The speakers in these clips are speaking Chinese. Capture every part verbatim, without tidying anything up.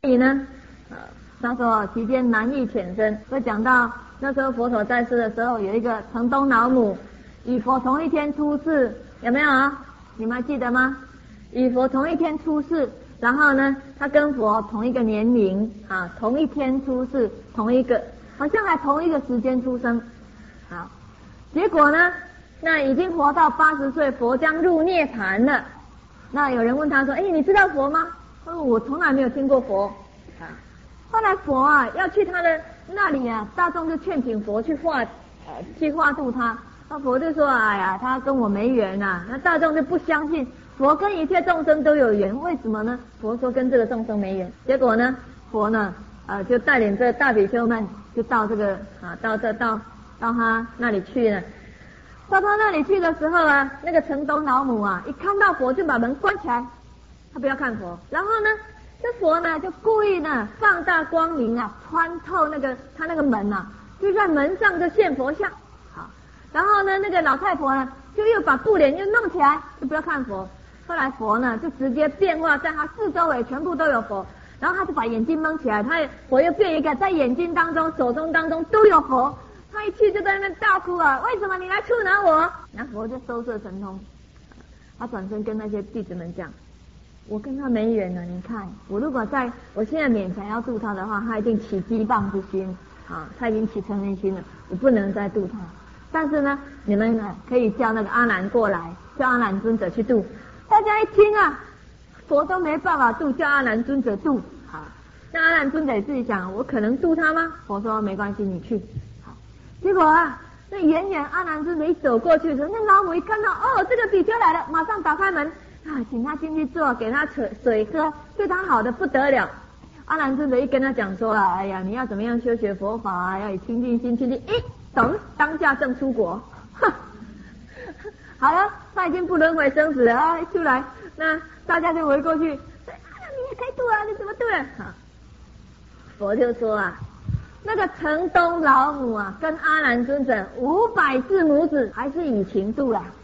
所以呢，呃，他说其间难易浅深，会讲到那时候佛陀在世的时候，有一个城东老母与佛同一天出世，有没有啊？你们还记得吗？与佛同一天出世，然后呢，他跟佛同一个年龄啊，同一天出世，同一个，好像还同一个时间出生，好，结果呢，那已经活到八十岁，佛将入涅槃了。那有人问他说：“哎，你知道佛吗？”他说：“我从来没有听过佛。”啊，后来佛啊要去他的那里啊，大众就劝请佛去化，呃，去化度他。那佛就说：“哎呀，他跟我没缘呐。”那大众就不相信。佛跟一切众生都有缘，为什么呢？佛说跟这个众生没缘，结果呢，佛呢，呃，就带领这大比丘们就到这个啊，到这到到他那里去了。到他那里去的时候啊，那个城东老母啊，一看到佛就把门关起来，他不要看佛。然后呢，这佛呢就故意呢放大光明啊，穿透那个他那个门啊，就在门上就现佛像。好，然后呢，那个老太婆呢就又把布帘又弄起来，就不要看佛。后来佛呢就直接变化，在他四周围全部都有佛，然后他就把眼睛蒙起来，他佛又变一个，在眼睛当中、手中当中都有佛。他一去就在那边大哭啊！为什么你来触恼我？那佛就收摄神通，他转身跟那些弟子们讲：“我跟他没缘了，你看我如果在我现在勉强要度他的话，他一定起诽谤之心啊，他已经起嗔恨心了，我不能再度他。但是呢，你们呢可以叫那个阿难过来，叫阿难尊者去度。”大家一听啊，佛都没办法度，叫阿难尊者度。好，那阿难尊者自己想：我可能度他吗？佛说没关系，你去。好，结果啊，那远远阿难尊者一走过去的时候，那老母一看到，哦，这个比丘来了，马上打开门啊，请他进去坐，给他水水喝，对他好的不得了。阿难尊者一跟他讲说啊，哎呀，你要怎么样修学佛法啊，要以清净心清净，一懂，当下正出国。哼，好了，他已经不轮回生死了啊！一出来，那大家就围过去，说：“啊，你也可以度啊，你怎么度啊？”啊，佛就说啊，那个城东老母啊，跟阿难尊者五百世母子还是以情度啦。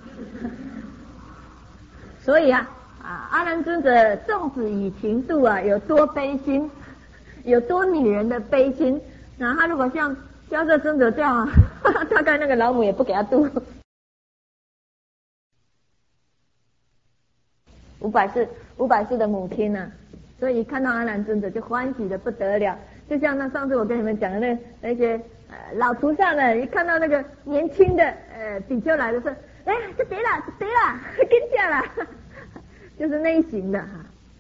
所以啊，啊，阿难尊者纵使以情度啊，有多悲心，有多女人的悲心，那他如果像迦叶尊者这样啊，大概那个老母也不给他度。五百世五百世的母亲呢、啊，所以看到阿难尊者就欢喜的不得了，就像那上次我跟你们讲的那那些呃老菩萨呢，一看到那个年轻的呃比丘来的时候，哎，这得了，这得了，跟下了，就是那一型的哈。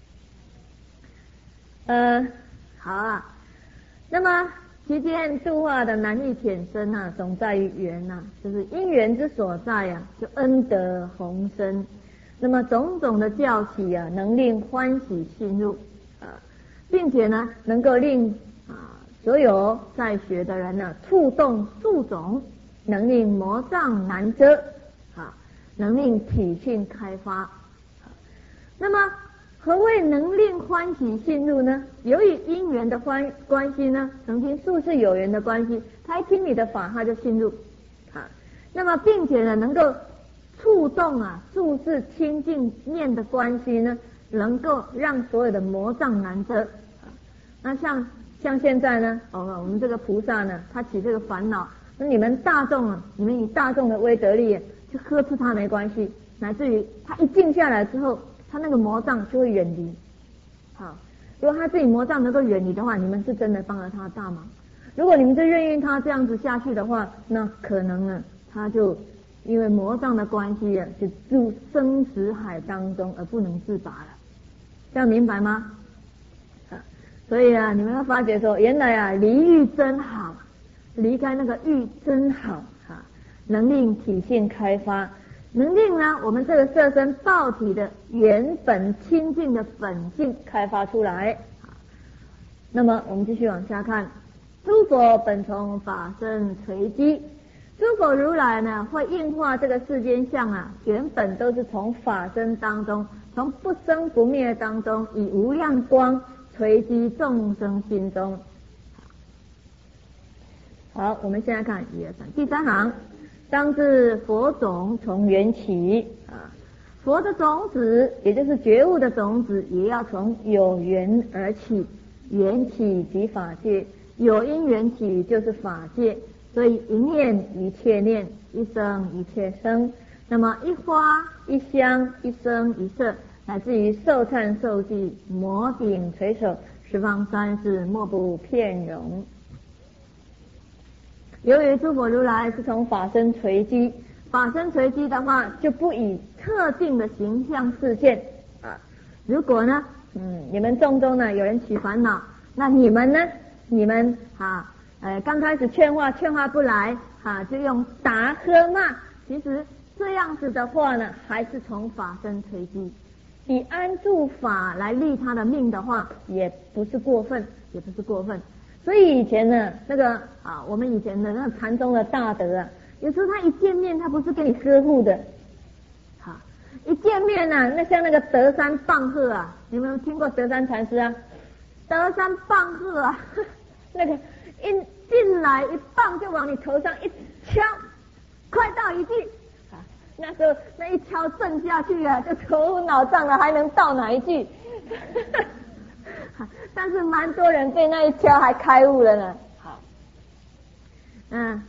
呃，好啊，那么其间度化的难易浅深啊，总在于缘呐、啊，就是因缘之所在呀、啊，就恩德宏深。那么种种的教起啊，能令欢喜信入啊，并且呢，能够令啊所有在学的人呢触动触种，能令魔障难遮啊，能令体性开发。啊、那么何谓能令欢喜信入呢？由于因缘的关关系呢，曾经数世有缘的关系，他一听你的法，他就信入啊。那么并且呢，能够触动啊，注视清净念的关系呢，能够让所有的魔障难遮。那像像现在呢，哦，我们这个菩萨呢，他起这个烦恼，那你们大众啊，你们以大众的威德力去呵斥他没关系，乃至于他一静下来之后，他那个魔障就会远离。好，如果他自己魔障能够远离的话，你们是真的帮了他大忙。如果你们就任意他这样子下去的话，那可能呢，他就因为魔障的关系啊，就入生死海当中而不能自拔了，这样明白吗？啊，所以啊，你们要发觉说，原来啊，离欲真好，离开那个欲真好啊，能令体性开发，能令呢我们这个色身报体的原本清净的本性开发出来。那么我们继续往下看，诸佛本从法身垂基。诸佛如来呢，会应化这个世间相啊，原本都是从法身当中，从不生不灭当中，以无量光垂击众生心中。好，我们现在看一二三第三行，当知佛种从缘起啊， 佛的种子，也就是觉悟的种子，也要从有缘而起，缘起即法界，有因缘起就是法界。所以一念一切念，一生一切生。那么一花一香一声一色，乃至于受忏受记摩顶垂手，十方三世莫不遍容。由于诸佛如来是从法身垂基，法身垂基的话就不以特定的形象示现啊。如果呢，嗯，你们众中呢有人起烦恼，那你们呢，你们啊，呃，刚开始劝化劝化不来啊，就用打喝骂。其实这样子的话呢，还是从法身垂基，以安住法来利他的命的话，也不是过分，也不是过分。所以以前呢，那个啊，我们以前的那个禅宗的大德啊，有时候他一见面，他不是给你呵护的，好，一见面呢、啊，那像那个德山棒喝啊，你们有听过德山禅师啊？德山棒喝啊，呵那个一进来一棒就往你头上一敲，快到一句啊，那时候那一敲震下去啊，就头昏脑胀了，还能到哪一句？但是蛮多人被那一敲还开悟了呢。好，嗯，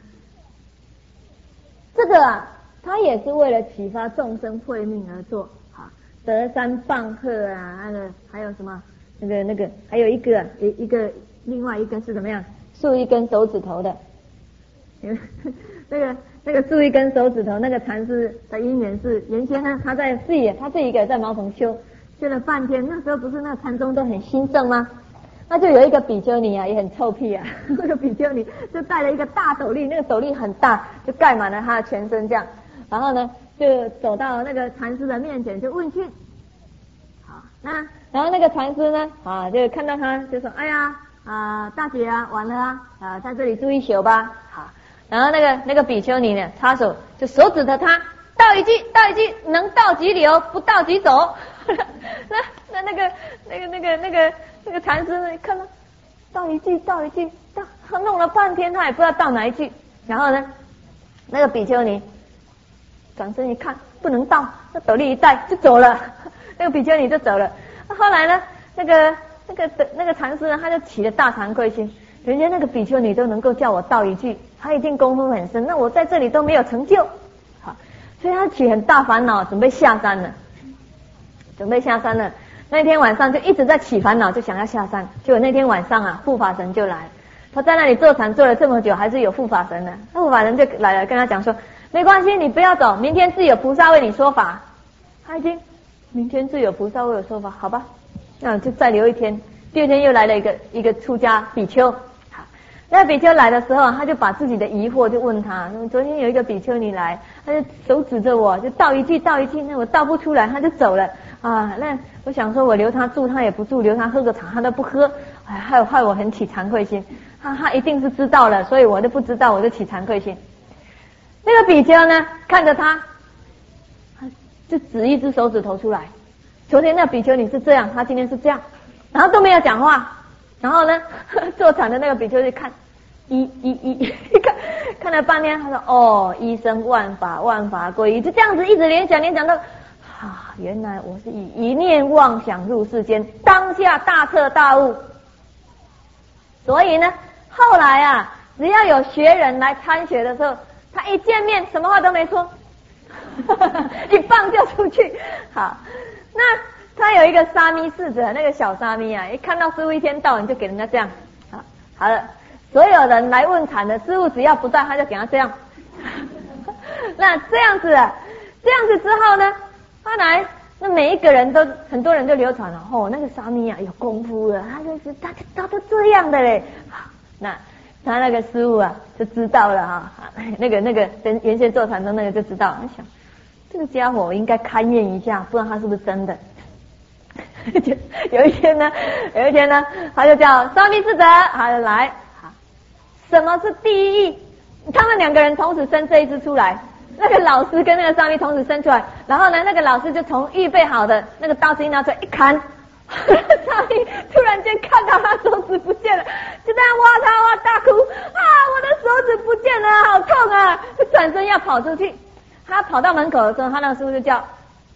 这个啊，他也是为了启发众生慧命而做。好，德山棒喝啊，那个还有什么？那个那个还有一个一一个另外一个是怎么样？竖一根手指头的。那个那个竖一根手指头，那个禅师的因缘是原先呢，他在自己他自己一个人在茅棚修。修了半天，那时候不是那禅宗都很兴盛吗？那就有一个比丘尼啊，也很臭屁啊，那个比丘尼就带了一个大斗笠，那个斗笠很大，就盖满了他的全身这样。然后呢，就走到那个禅师的面前，就问讯。好，那然后那个禅师呢，啊，就看到他就说：“哎呀，啊、呃，大姐啊，晚了啊，啊、呃，在这里住一宿吧。”好，然后那个那个比丘尼呢，插手就手指着他。倒一句，倒一句，能倒即留，不倒即走。那那那个那个那个那个那个禅师呢，看到倒一句，倒一句，倒他弄了半天，他也不知道倒哪一句。然后呢，那个比丘尼转身一看，不能倒，那斗笠一戴就走了。那个比丘尼就走了。后来呢，那个那个那个禅师呢，他就起了大惭愧心，人家那个比丘尼都能够叫我倒一句，他一定功夫很深，那我在这里都没有成就。所以他起很大烦恼，准备下山了，准备下山了。那天晚上就一直在起烦恼，就想要下山。结果那天晚上啊，护法神就来了。他在那里坐禅坐了这么久，还是有护法神的。那护法神就来了，跟他讲说：“没关系，你不要走，明天自有菩萨为你说法。”他已经明天自有菩萨为我说法，好吧？那就再留一天。第二天又来了一个一个出家比丘。那比丘来的时候，他就把自己的疑惑就问他。昨天有一个比丘尼来，他就手指着我，就倒一句倒一句，那我倒不出来，他就走了啊。那我想说，我留他住，他也不住；留他喝个茶，他都不喝。哎，害害我很起惭愧心。他他一定是知道了，所以我都不知道，我就起惭愧心。那个比丘呢，看着他，就指一只手指头出来。昨天那比丘尼是这样，他今天是这样，然后都没有讲话。然后呢，坐禅的那个比丘就看，一一一看看了半天，他说：“哦，一生万法，万法归一。”就这样子一直联想联想到，啊，原来我是以一念妄想入世间，当下大彻大悟。所以呢，后来啊，只要有学人来参学的时候，他一见面什么话都没说，一棒就出去。好，那。他有一个沙弥侍者，那个小沙弥啊，一看到师父一天到晚就给人家这样，好，好了，所有人来问禅的，师父只要不在，他就给他这样。那这样子，啊，这样子之后呢，后来那每一个人都，很多人就流传了，哦，那个沙弥啊有功夫了，他就是他他都这样的嘞。好，那他那个师父啊就知道了哈，那个那个原原先坐禅的那个就知道，他想这个家伙我应该勘验一下，不知道他是不是真的。就有一天呢，有一天呢，他就叫沙弥侍者，他就来。好，什么是第一义？他们两个人同时生这一只出来，那个老师跟那个沙弥同时生出来，然后呢，那个老师就从预备好的那个刀子一拿出来一砍，沙弥突然间看到他手指不见了，就这样哇他哇大哭啊！我的手指不见了，好痛啊！就转身要跑出去。他跑到门口的时候，他那个师父就叫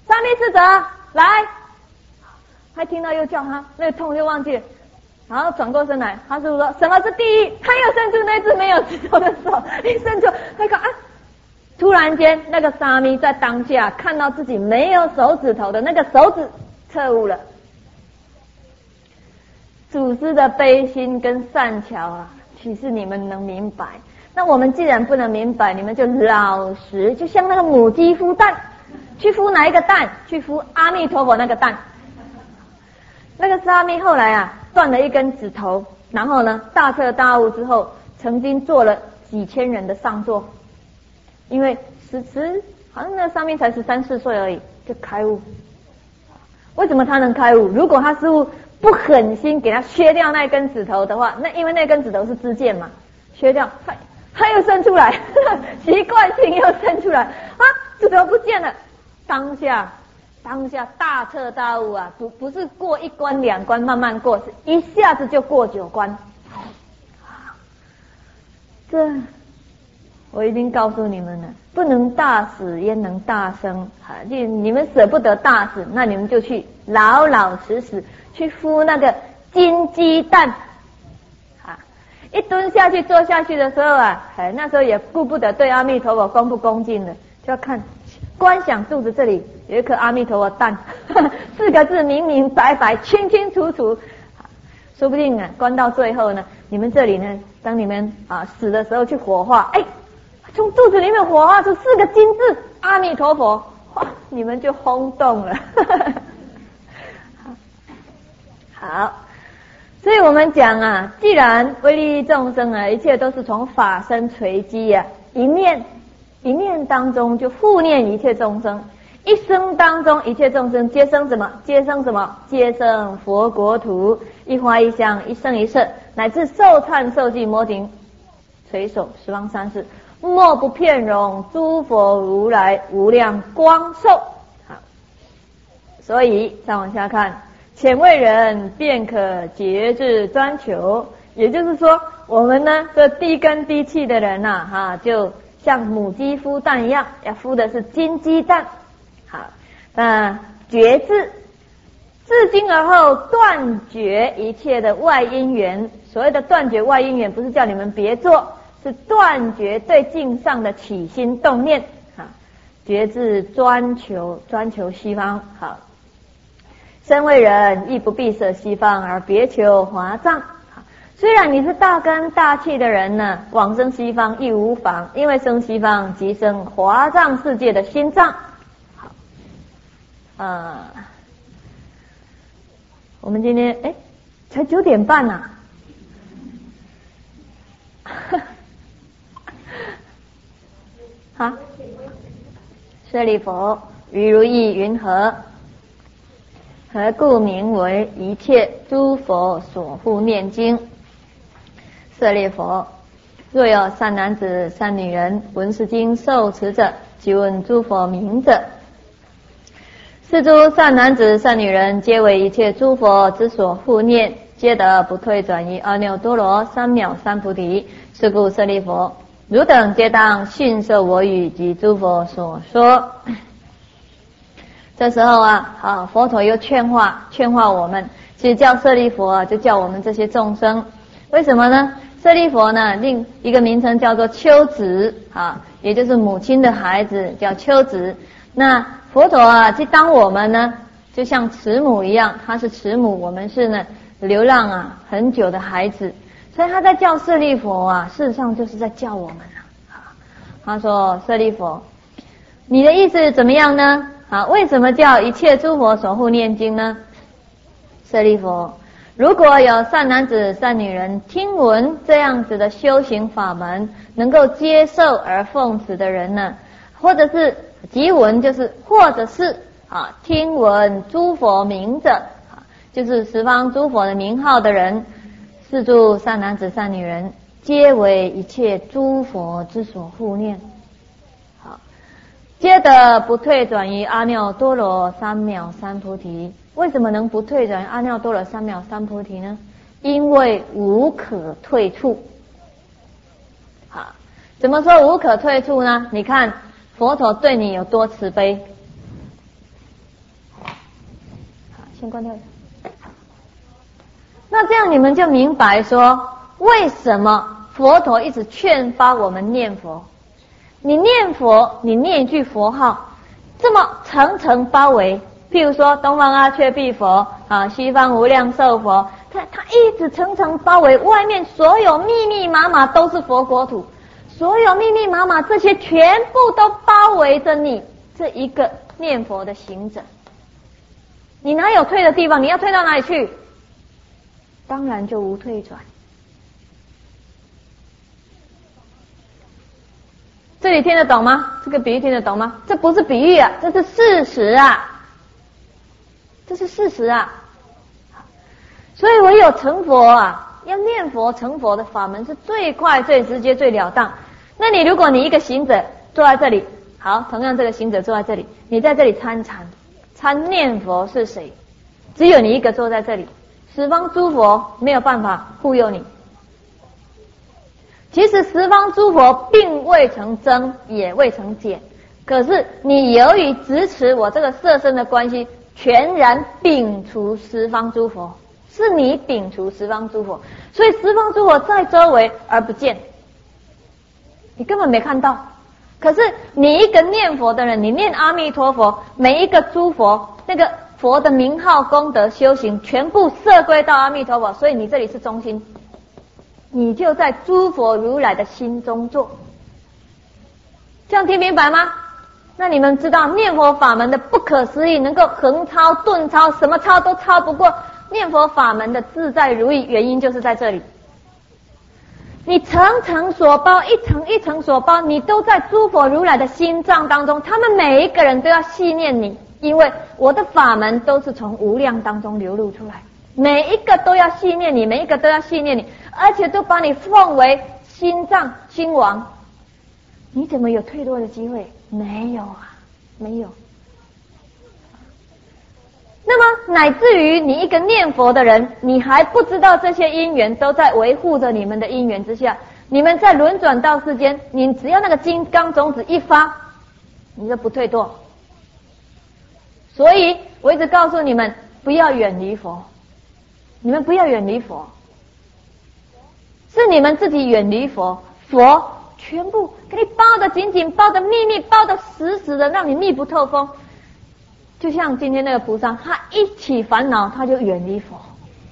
沙弥智者来，还听到又叫他，那个痛就忘记了，然后转过身来，他师父说什么是第一？他又伸出那只没有指头的手，一伸出，那个啊，突然间那个沙弥在当下看到自己没有手指头的那个手指彻悟了。祖师的悲心跟善巧啊，其实你们能明白。那我们既然不能明白，你们就老实，就像那个母鸡孵蛋，去孵哪一个蛋？去孵阿弥陀佛那个蛋。那个沙弥后来啊，断了一根指头，然后呢，大彻大悟之后，曾经做了几千人的上座，因为十十好像那个沙弥才十三四岁而已，就开悟。为什么他能开悟？如果他师父不狠心给他削掉那根指头的话，那因为那根指头是支箭嘛，削掉，他他又伸出来，习惯性又伸出来，啊，指头不见了。当下当下大彻大悟啊，不不是过一关两关慢慢过，是一下子就过九关。这我已经告诉你们了，不能大死焉能大生啊！就你们舍不得大死，那你们就去老老实实去孵那个金鸡蛋啊！一蹲下去坐下去的时候啊，哎，那时候也顾不得对阿弥陀佛恭不恭敬的，就要看观想肚子这里有一颗阿弥陀佛蛋，呵呵四个字明明白白清清楚楚。说不定啊，观到最后呢，你们这里呢，当你们啊死的时候去火化，哎。从肚子里面火化出四个金字阿弥陀佛，哇，你们就轰动了。好，所以我们讲啊，既然为利益众生啊，一切都是从法身垂机啊，一念一念当中就护念一切众生，一生当中一切众生皆生什么？皆生什么？皆生佛国土，一花一香，一生一世，乃至受忏受记摩顶垂手十方三世。莫不遍容诸佛如来无量光寿。好，所以再往下看，浅为人便可节制专求。也就是说，我们呢这低根低气的人呐、啊，哈，就像母鸡孵蛋一样，要孵的是金鸡蛋。好，那觉智，自今而后断绝一切的外因缘。所谓的断绝外因缘，不是叫你们别做。是断绝对境上的起心动念啊，觉智专求专求西方。好，身为人亦不必舍西方而别求华藏。虽然你是大根大气的人呢，往生西方亦无妨，因为生西方即生华藏世界的心脏。好，呃，我们今天哎才九点半呐、啊。好，舍利弗，于如意云何？何故名为一切诸佛所护念经？舍利弗，若有善男子、善女人闻是经受持者，即问诸佛名者。是诸善男子、善女人，皆为一切诸佛之所护念，皆得不退转于阿耨多罗三藐三菩提。是故舍利弗，汝等皆当信受我语及诸佛所说。这时候啊，好，佛陀又劝化劝化我们。其实叫舍利弗啊，就叫我们这些众生。为什么呢？舍利弗呢，另一个名称叫做丘子啊，也就是母亲的孩子，叫丘子。那佛陀啊，就当我们呢，就像慈母一样，他是慈母，我们是呢流浪啊很久的孩子。所以他在叫舍利弗啊，事实上就是在叫我们啊。他说：舍利弗，你的意思怎么样呢？啊，为什么叫一切诸佛所护念经呢？舍利弗，如果有善男子、善女人听闻这样子的修行法门，能够接受而奉持的人呢，或者是即闻，就是或者是啊听闻诸佛名者，啊，就是十方诸佛的名号的人。是诸善男子、善女人，皆为一切诸佛之所护念。好，皆得不退转于阿耨多罗三藐三菩提。为什么能不退转于阿耨多罗三藐三菩提呢？因为无可退处。好，怎么说无可退处呢？你看佛陀对你有多慈悲， 先关掉。那这样你们就明白说，为什么佛陀一直劝发我们念佛？你念佛，你念一句佛号，这么层层包围，譬如说东方阿阙碧佛啊，西方无量寿佛，它它一直层层包围，外面所有密密麻麻都是佛国土，所有密密麻麻这些全部都包围着你这一个念佛的行者。你哪有退的地方？你要退到哪里去？当然就无退转。这里听得懂吗？这个比喻听得懂吗？这不是比喻啊，这是事实啊，这是事实啊。所以唯有成佛啊，要念佛成佛的法门是最快最直接最了当。那你如果你一个行者坐在这里，好，同样这个行者坐在这里，你在这里参禅参念佛是谁？只有你一个坐在这里，十方诸佛没有办法护佑你。其实十方诸佛并未曾增，也未曾减，可是你由于支持我这个色身的关系，全然摒除十方诸佛，是你摒除十方诸佛，所以十方诸佛在周围而不见，你根本没看到。可是你一个念佛的人，你念阿弥陀佛，每一个诸佛那个佛的名号功德修行全部摄归到阿弥陀佛，所以你这里是中心，你就在诸佛如来的心中坐。这样听明白吗？那你们知道念佛法门的不可思议，能够横超顿超，什么超都超不过念佛法门的自在如意，原因就是在这里。你层层所包，一层一层所包，你都在诸佛如来的心脏当中，他们每一个人都要系念你，因为我的法门都是从无量当中流露出来，每一个都要系念你，每一个都要系念你，而且都把你奉为心脏心王，你怎么有退落的机会？没有啊，没有。那么乃至于你一个念佛的人，你还不知道这些因缘都在维护着你们的因缘之下，你们在轮转到世间，你只要那个金刚种子一发，你就不退堕。所以我一直告诉你们，不要远离佛，你们不要远离佛，是你们自己远离佛，佛全部给你包得紧紧，包得密密，包得死死的，让你密不透风。就像今天那个菩萨，他一起烦恼他就远离佛。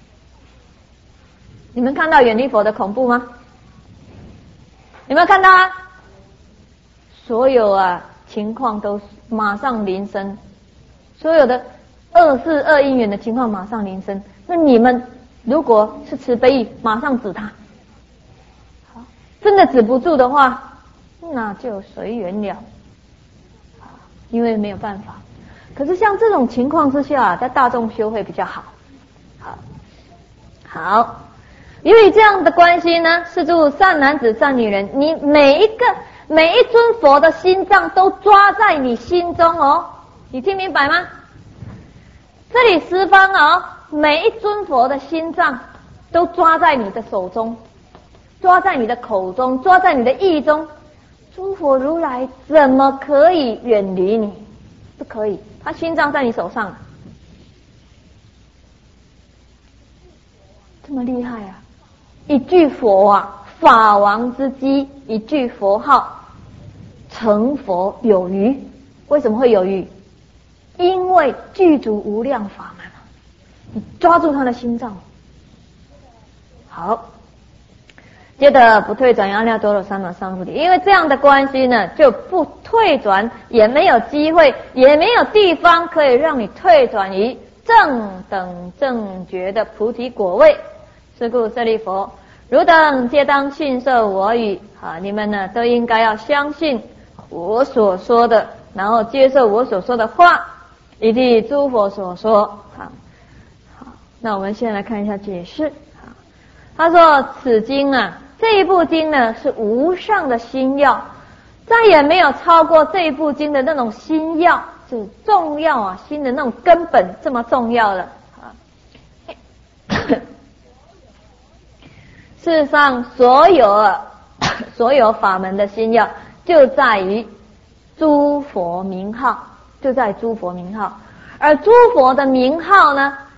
你们看到远离佛的恐怖吗？有没有看到啊？所有啊情况都马上临身，所有的恶事恶因缘的情况马上临身。那你们如果是慈悲意，马上止他。好，真的止不住的话，那就随缘了，因为没有办法。可是像这种情况之下，在大众修会比较好。好，好，由于这样的关系呢，是诸善男子善女人，你每一个每一尊佛的心脏都抓在你心中哦，你听明白吗？这里十方哦，每一尊佛的心脏都抓在你的手中，抓在你的口中，抓在你的意中。诸佛如来怎么可以远离你？不可以，他心脏在你手上，这么厉害啊！一句佛啊，法王之机，一句佛号，成佛有余。为什么会有余？因为具足无量法门，你抓住他的心脏。好，接着不退转阿耨多罗三藐三菩提，因为这样的关系呢，就不退转，也没有机会，也没有地方可以让你退转于正等正觉的菩提果位。是故舍利弗，汝等皆当信受我语啊！你们呢都应该要相信我所说的，然后接受我所说的话，以及诸佛所说。好，好，那我们先来看一下解释。好，他说此经啊，这一部经呢是无上的心要，再也没有超过这一部经的那种心要，是重要啊，心的那种根本这么重要了啊。事实上，所有啊所有法门的心要，就在于诸佛名号，就在诸佛名号。而诸佛的名号呢，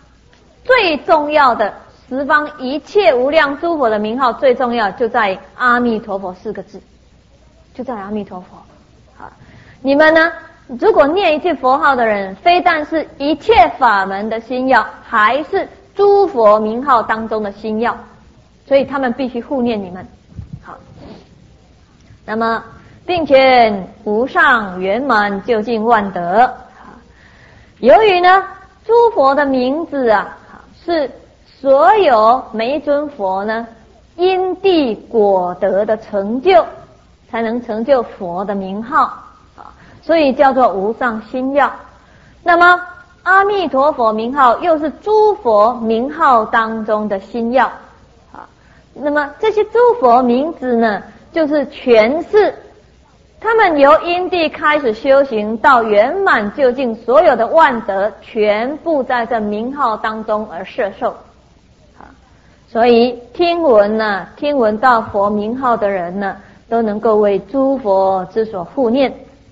最重要的十方一切无量诸佛的名号，最重要就在阿弥陀佛四个字，就在阿弥陀佛。好，你们呢，如果念一句佛号的人，非但是一切法门的心要，还是诸佛名号当中的心要，所以他们必须护念你们。好，那么并且无上圆满究竟万德。由于呢，诸佛的名字啊，是所有每一尊佛呢因地果德的成就，才能成就佛的名号啊，所以叫做无上心要。那么阿弥陀佛名号又是诸佛名号当中的心要啊。那么这些诸佛名字呢，就是诠释他们由因地开始修行到圆满究竟，所有的万德全部在这名号当中而摄受啊。所以听闻呢，听闻到佛名号的人呢，都能够为诸佛之所护念。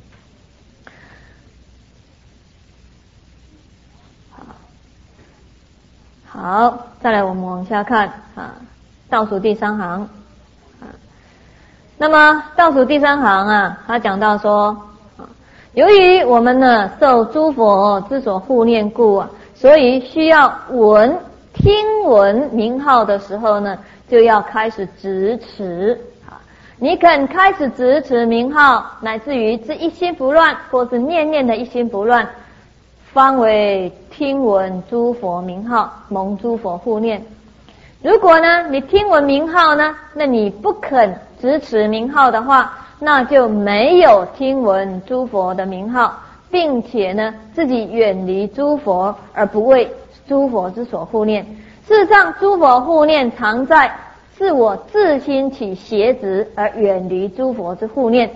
好，再来我们往下看啊，倒数第三行啊。那么倒数第三行啊，他讲到说，由于我们呢受诸佛之所护念故啊，所以需要闻听闻名号的时候呢，就要开始执持啊。你肯开始执持名号，乃至于这一心不乱，或是念念的一心不乱，方为听闻诸佛名号，蒙诸佛护念。如果呢你听闻名号呢，那你不肯执持名号的话，那就没有听闻诸佛的名号，并且呢自己远离诸佛而不为诸佛之所护念。事实上诸佛护念常在，是我自心起邪执而远离诸佛之护念。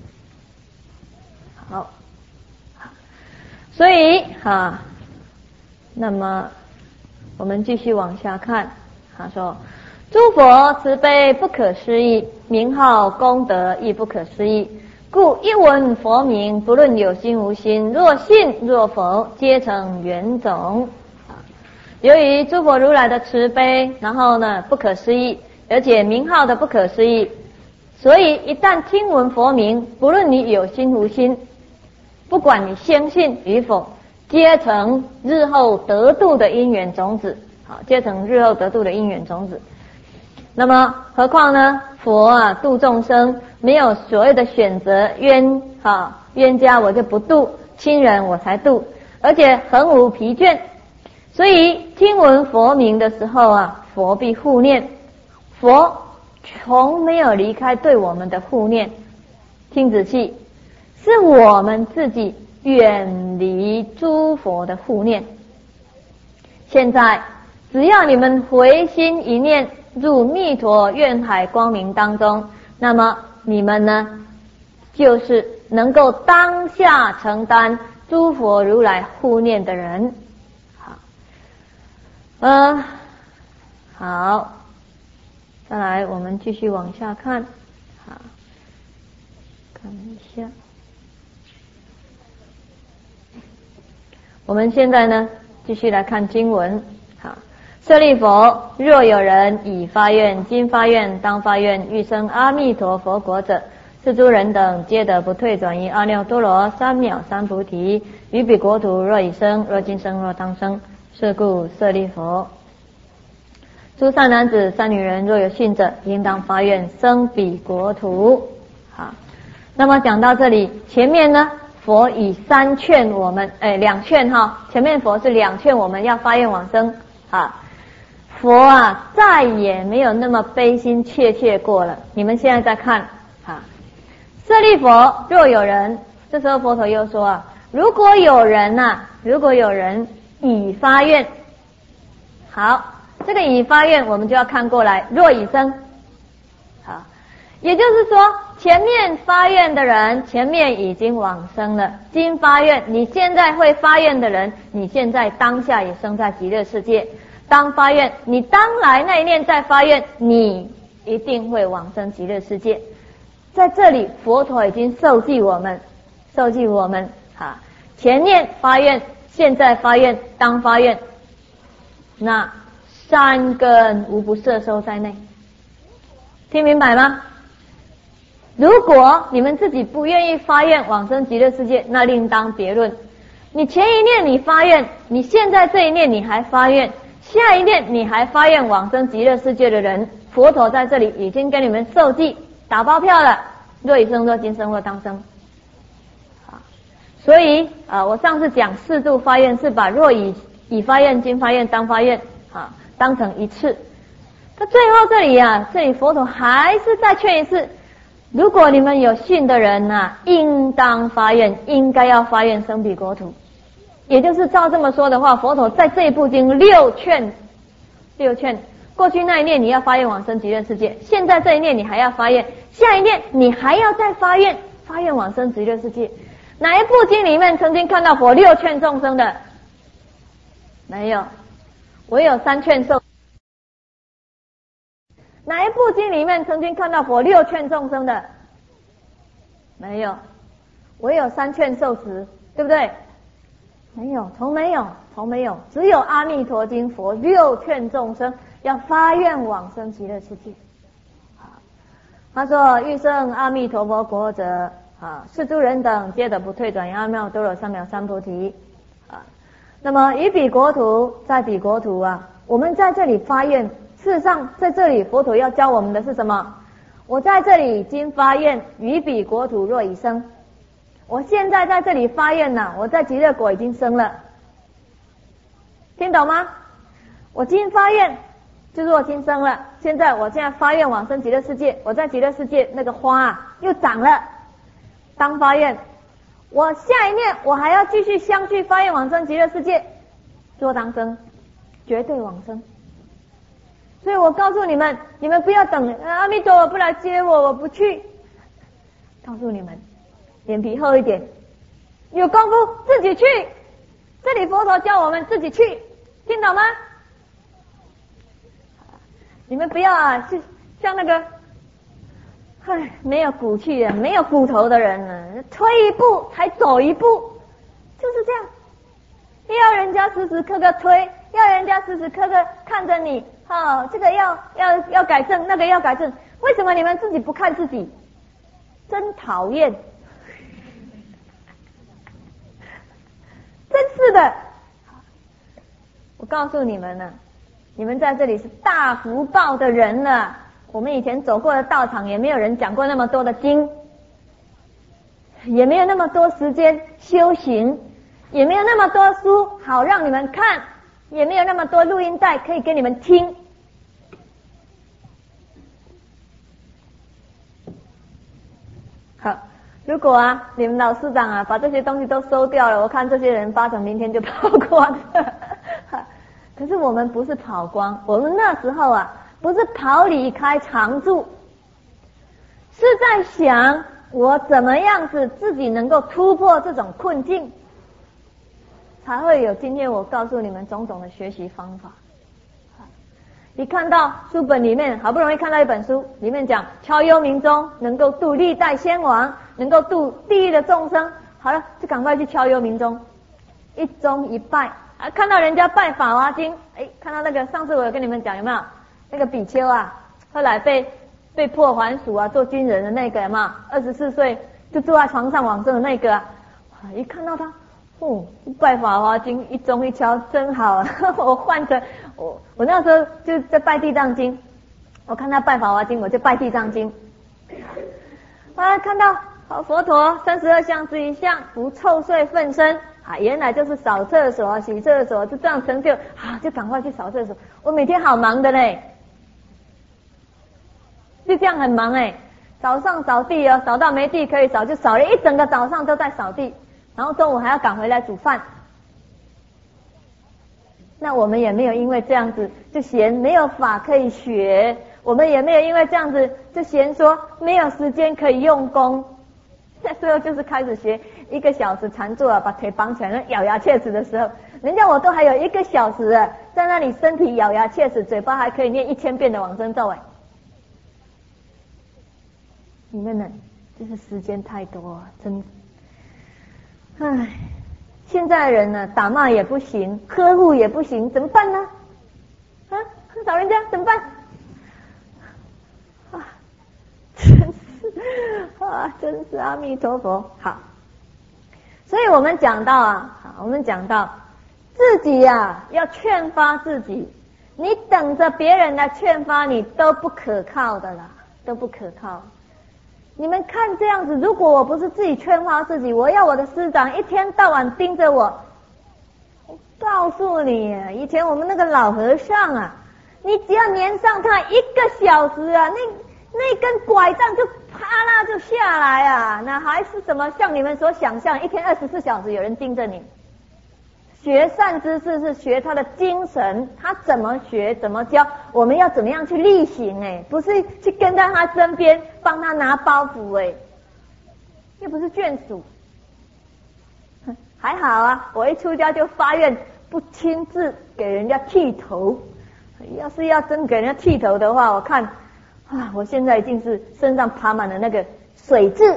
好，所以啊，那么我们继续往下看。他说，诸佛慈悲不可思议，名号功德亦不可思议，故一闻佛名，不论有心无心，若信若否，皆成圆种。由于诸佛如来的慈悲，然后呢不可思议，而且名号的不可思议，所以一旦听闻佛名，不论你有心无心，不管你相信与否，皆成日后得度的因缘种子。好，皆成日后得度的因缘种子。那么何况呢，佛啊度众生没有所谓的选择，冤啊冤家我就不度，亲人我才度，而且恒无疲倦。所以听闻佛名的时候啊，佛必护念，佛从没有离开对我们的护念。听仔细，是我们自己远离诸佛的护念。现在只要你们回心一念入弥陀愿海光明当中，那么你们呢就是能够当下承担诸佛如来护念的人。好，呃，好，再来我们继续往下看。好，看一下，我们现在呢继续来看经文。好，舍利弗，若有人已发愿、今发愿、当发愿，欲生阿弥陀佛国者，是诸人等皆得不退转于阿耨多罗三藐三菩提。于彼国土若已生，若今生，若当生。是故舍利弗，诸善男子、善女人，若有信者，应当发愿生彼国土。好，那么讲到这里，前面呢佛以三劝我们，哎，两劝哈，前面佛是两劝我们要发愿往生啊。佛啊再也没有那么悲心切切过了。你们现在在看啊，舍利弗，若有人，这时候佛陀又说啊，如果有人啊，如果有人已发愿，好，这个已发愿我们就要看过来，若已生，好，也就是说前面发愿的人前面已经往生了，今发愿，你现在会发愿的人，你现在当下也生在极乐世界。当发愿，你当来那一念再发愿，你一定会往生极乐世界。在这里佛陀已经受记我们，受记我们啊，前面发愿，现在发愿，当发愿， 那三根无不摄受在内。听明白吗？如果你们自己不愿意发愿往生极乐世界，那另当别论。你前一念你发愿，你现在这一念你还发愿，下一念你还发愿往生极乐世界的人，佛陀在这里已经跟你们受记打包票了，若已生，若今生，若当生。所以啊，我上次讲四度发愿是把若已已发愿、今发愿、当发愿啊当成一次。那最后这里啊，这里佛陀还是再劝一次，如果你们有信的人啊，应当发愿，应该要发愿生彼国土。也就是照这么说的话，佛陀在这一部经六劝，六劝。过去那一念你要发愿往生极乐世界，现在这一念你还要发愿，下一念你还要再发愿，发愿往生极乐世界。哪一部经里面曾经看到佛六劝众生的？没有，唯有三劝受。哪一部经里面曾经看到佛六劝众生的？没有，唯有三劝受持，对不对？没有，从没有，从没有，只有阿弥陀经佛六劝众生要发愿往生极乐世界。他说：欲生阿弥陀佛国者，啊，是诸人等皆得不退转阿耨多罗三藐三菩提。啊，那么于彼国土，在彼国土啊，我们在这里发愿。事实上，在这里佛陀要教我们的是什么？我在这里今发愿，于彼国土若已生。我现在在这里发愿了，我在极乐国已经生了，听懂吗？我今发愿就是我今生了，现在我现在发愿往生极乐世界，我在极乐世界那个花啊又长了，当发愿，我下一念我还要继续相续发愿往生极乐世界，做当生，绝对往生。所以我告诉你们，你们不要等阿弥陀佛不来接我，我不去。告诉你们，脸皮厚一点，有功夫自己去。这里佛陀教我们自己去，听懂吗？你们不要啊，是像那个，唉，没有骨气的、没有骨头的人呢，推一步还走一步，就是这样。要人家时时刻刻推，要人家时时刻刻看着你。哦，这个要要要改正，那个要改正，为什么你们自己不看自己？真讨厌！真是的，我告诉你们呢，你们在这里是大福报的人了。我们以前走过的道场，也没有人讲过那么多的经，也没有那么多时间修行，也没有那么多书好让你们看，也没有那么多录音带可以给你们听。好，如果啊，你们老师长啊把这些东西都收掉了，我看这些人八成明天就跑光了。可是我们不是跑光，我们那时候啊不是跑离开常住，是在想我怎么样子自己能够突破这种困境，才会有今天我告诉你们种种的学习方法。你看到书本里面好不容易看到一本书，里面讲敲幽冥钟能够度历代先王，能够度地狱的众生，好了就赶快去敲幽冥钟，一钟一拜啊！看到人家拜法华经，哎，看到那个上次我有跟你们讲有没有那个比丘啊，后来被被迫还俗啊，做军人的那个嘛，二十四岁就坐在床上往生的那个啊，一看到他。哦，拜法华经一钟一敲真好啊！我换成我我那时候就在拜地藏经，我看他拜法华经，我就拜地藏经。啊，看到佛陀三十二相之一相，不臭穢粪身啊，原来就是扫厕所、洗厕所，就这样成就啊，就赶快去扫厕所。我每天好忙的嘞，就这样很忙哎，早上扫地哦，扫到没地可以扫，就扫了一整个早上都在扫地。然后中午还要赶回来煮饭，那我们也没有因为这样子就嫌没有法可以学，我们也没有因为这样子就嫌说没有时间可以用功。那最后就是开始学一个小时禅坐啊，把腿绑起来咬牙切齿的时候，人家我都还有一个小时啊，在那里身体咬牙切齿，嘴巴还可以念一千遍的往生咒哎。你们呢，就是时间太多啊，真。唉，现在人呢，打骂也不行，呵护也不行，怎么办呢？ 啊，老人家怎么办？啊，真是啊，真是阿弥陀佛。好，所以我们讲到啊，我们讲到自己呀、啊，要劝发自己，你等着别人来劝发你都不可靠的啦，都不可靠。你们看这样子，如果我不是自己劝发自己，我要我的师长一天到晚盯着我，我告诉你，以前我们那个老和尚啊，你只要黏上他一个小时啊，那那根拐杖就啪啦就下来啊，那还是什么像你们所想象，一天二十四小时有人盯着你。学善知识是学他的精神，他怎么学怎么教，我们要怎么样去力行哎，不是去跟在他身边帮他拿包袱哎，又不是眷属。还好啊，我一出家就发愿不亲自给人家剃头，要是要真给人家剃头的话，我看啊，我现在已经是身上爬满了那个水蛭，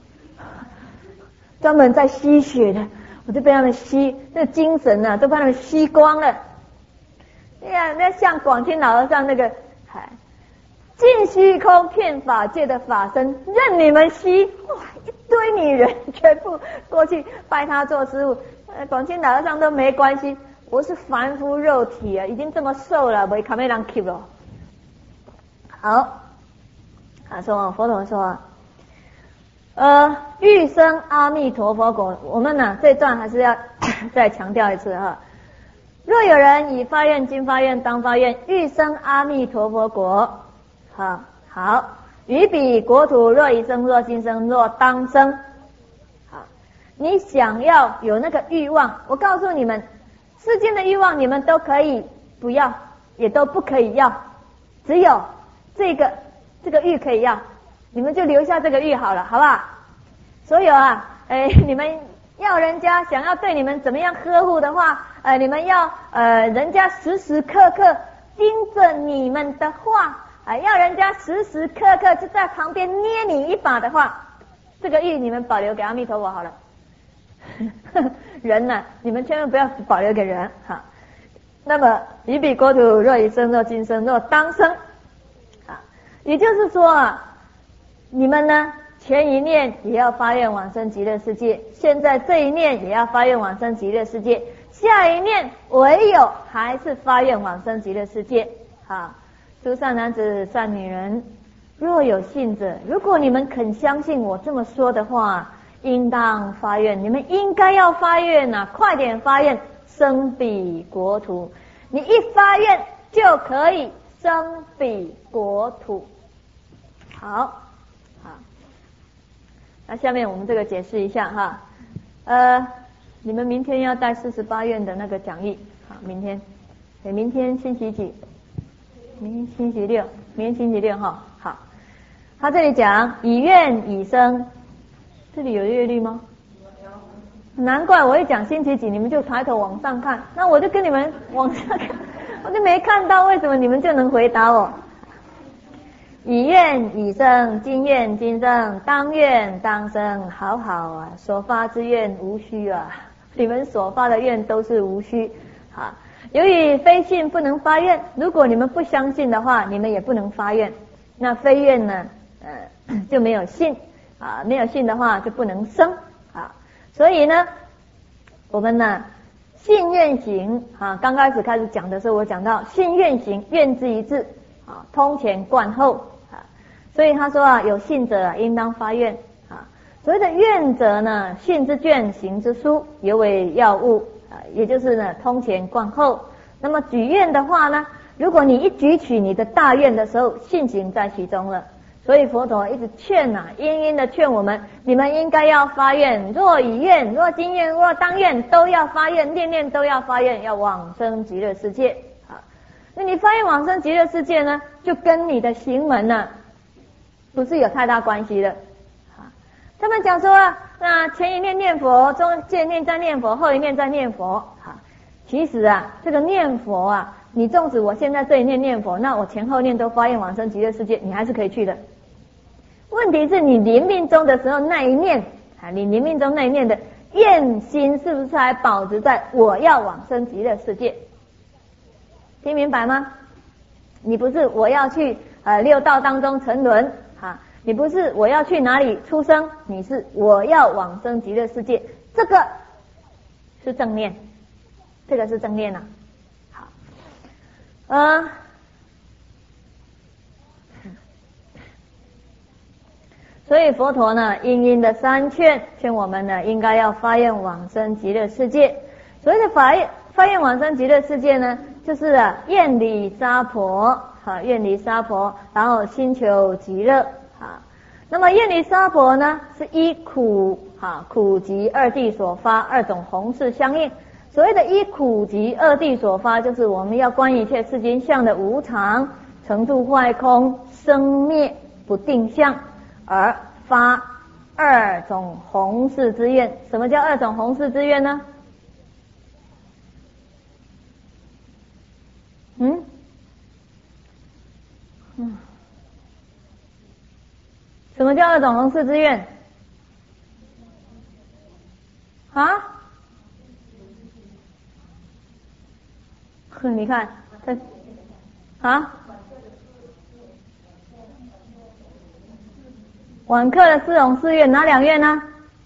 专门在吸血的。我就被他们吸，那个精神啊，都被他们吸光了。哎呀，那像广清老和尚那个，嗨，尽虚空遍法界的法身，任你们吸，哇，一堆女人全部过去拜他做师父。呃，广清老和尚都没关系，我是凡夫肉体啊，已经这么瘦了，没卡没人 keep 了。好，他说佛陀说。呃，欲生阿弥陀佛果，我们呢、啊、这段还是要再强调一次哈。若有人以发愿今发愿当发愿，欲生阿弥陀佛果，好，好，于彼国土若已生若今生若当生，好，你想要有那个欲望，我告诉你们，世间的欲望你们都可以不要，也都不可以要，只有这个这个欲可以要。你们就留下这个欲好了，好不好？所有啊，哎，你们要人家想要对你们怎么样呵护的话，呃，你们要呃，人家时时刻刻盯着你们的话，啊、呃，要人家时时刻刻就在旁边捏你一把的话，这个欲你们保留给阿弥陀佛好了。人呢、啊，你们千万不要保留给人哈。那么，于彼国土若已生若今生若当生，啊，也就是说啊。你们呢，前一念也要发愿往生极乐世界，现在这一念也要发愿往生极乐世界，下一念唯有还是发愿往生极乐世界。好，诸善男子善女人，若有信者，如果你们肯相信我这么说的话，应当发愿，你们应该要发愿啊，快点发愿生彼国土，你一发愿就可以生彼国土。好。那下面我们这个解释一下哈，呃，你们明天要带四十八愿的那个讲义，好，明天，对，明天星期几？明天星期六，明天星期六哈，好，他这里讲以愿以生，这里有月历吗？难怪我一讲星期几，你们就抬头往上看，那我就跟你们往下看，我就没看到，为什么你们就能回答我？以愿以生，今愿今生，当愿当生，好好啊！所发之愿无虚啊，你们所发的愿都是无虚啊。由于非信不能发愿，如果你们不相信的话，你们也不能发愿。那非愿呢，呃，就没有信啊，没有信的话就不能生啊。所以呢，我们呢，信愿行啊，刚开始开始讲的时候，我讲到信愿行，愿之一致啊，通前贯后。所以他说啊，有信者啊，应当发愿啊。所谓的愿者呢，信之卷，行之书，尤为要务啊，也就是呢，通前贯后。那么举愿的话呢，如果你一举起你的大愿的时候，信行在其中了。所以佛陀一直劝啊，殷殷的劝我们，你们应该要发愿，若以愿，若今愿，若当愿，都要发愿，念念都要发愿，要往生极乐世界啊。那你发愿往生极乐世界呢，就跟你的行门呢，不是有太大关系的啊。他们讲说啊，那前一念念佛，中间念再念佛，后一念再念佛啊。其实啊，这个念佛啊，你纵使我现在这一念念佛，那我前后念都发愿往生极乐世界，你还是可以去的。问题是你临命终的时候那一念啊，你临命终那一念的愿心是不是还保持在我要往生极乐世界？听明白吗？ 你不是我要去呃六道当中沉沦啊，你不是我要去哪里出生，你是我要往生极乐世界，这个是正念，这个是正念啊。好，呃。所以佛陀呢，因因的三劝，劝我们呢，应该要发愿往生极乐世界。所谓的发愿发愿往生极乐世界呢，就是啊，愿离娑婆，啊，愿离娑婆，然后心求极乐，啊。那么愿离娑婆呢，是依苦，啊，苦集二谛所发，二种弘誓相应。所谓的依苦集二谛所发，就是我们要观一切世间相的无常、成住坏空、生灭不定相。而发二种弘誓之愿。什么叫二种弘誓之愿呢？嗯嗯，什么叫二种弘誓之愿？啊？呵，你看，这啊？晚课的四弘誓愿哪两愿呢？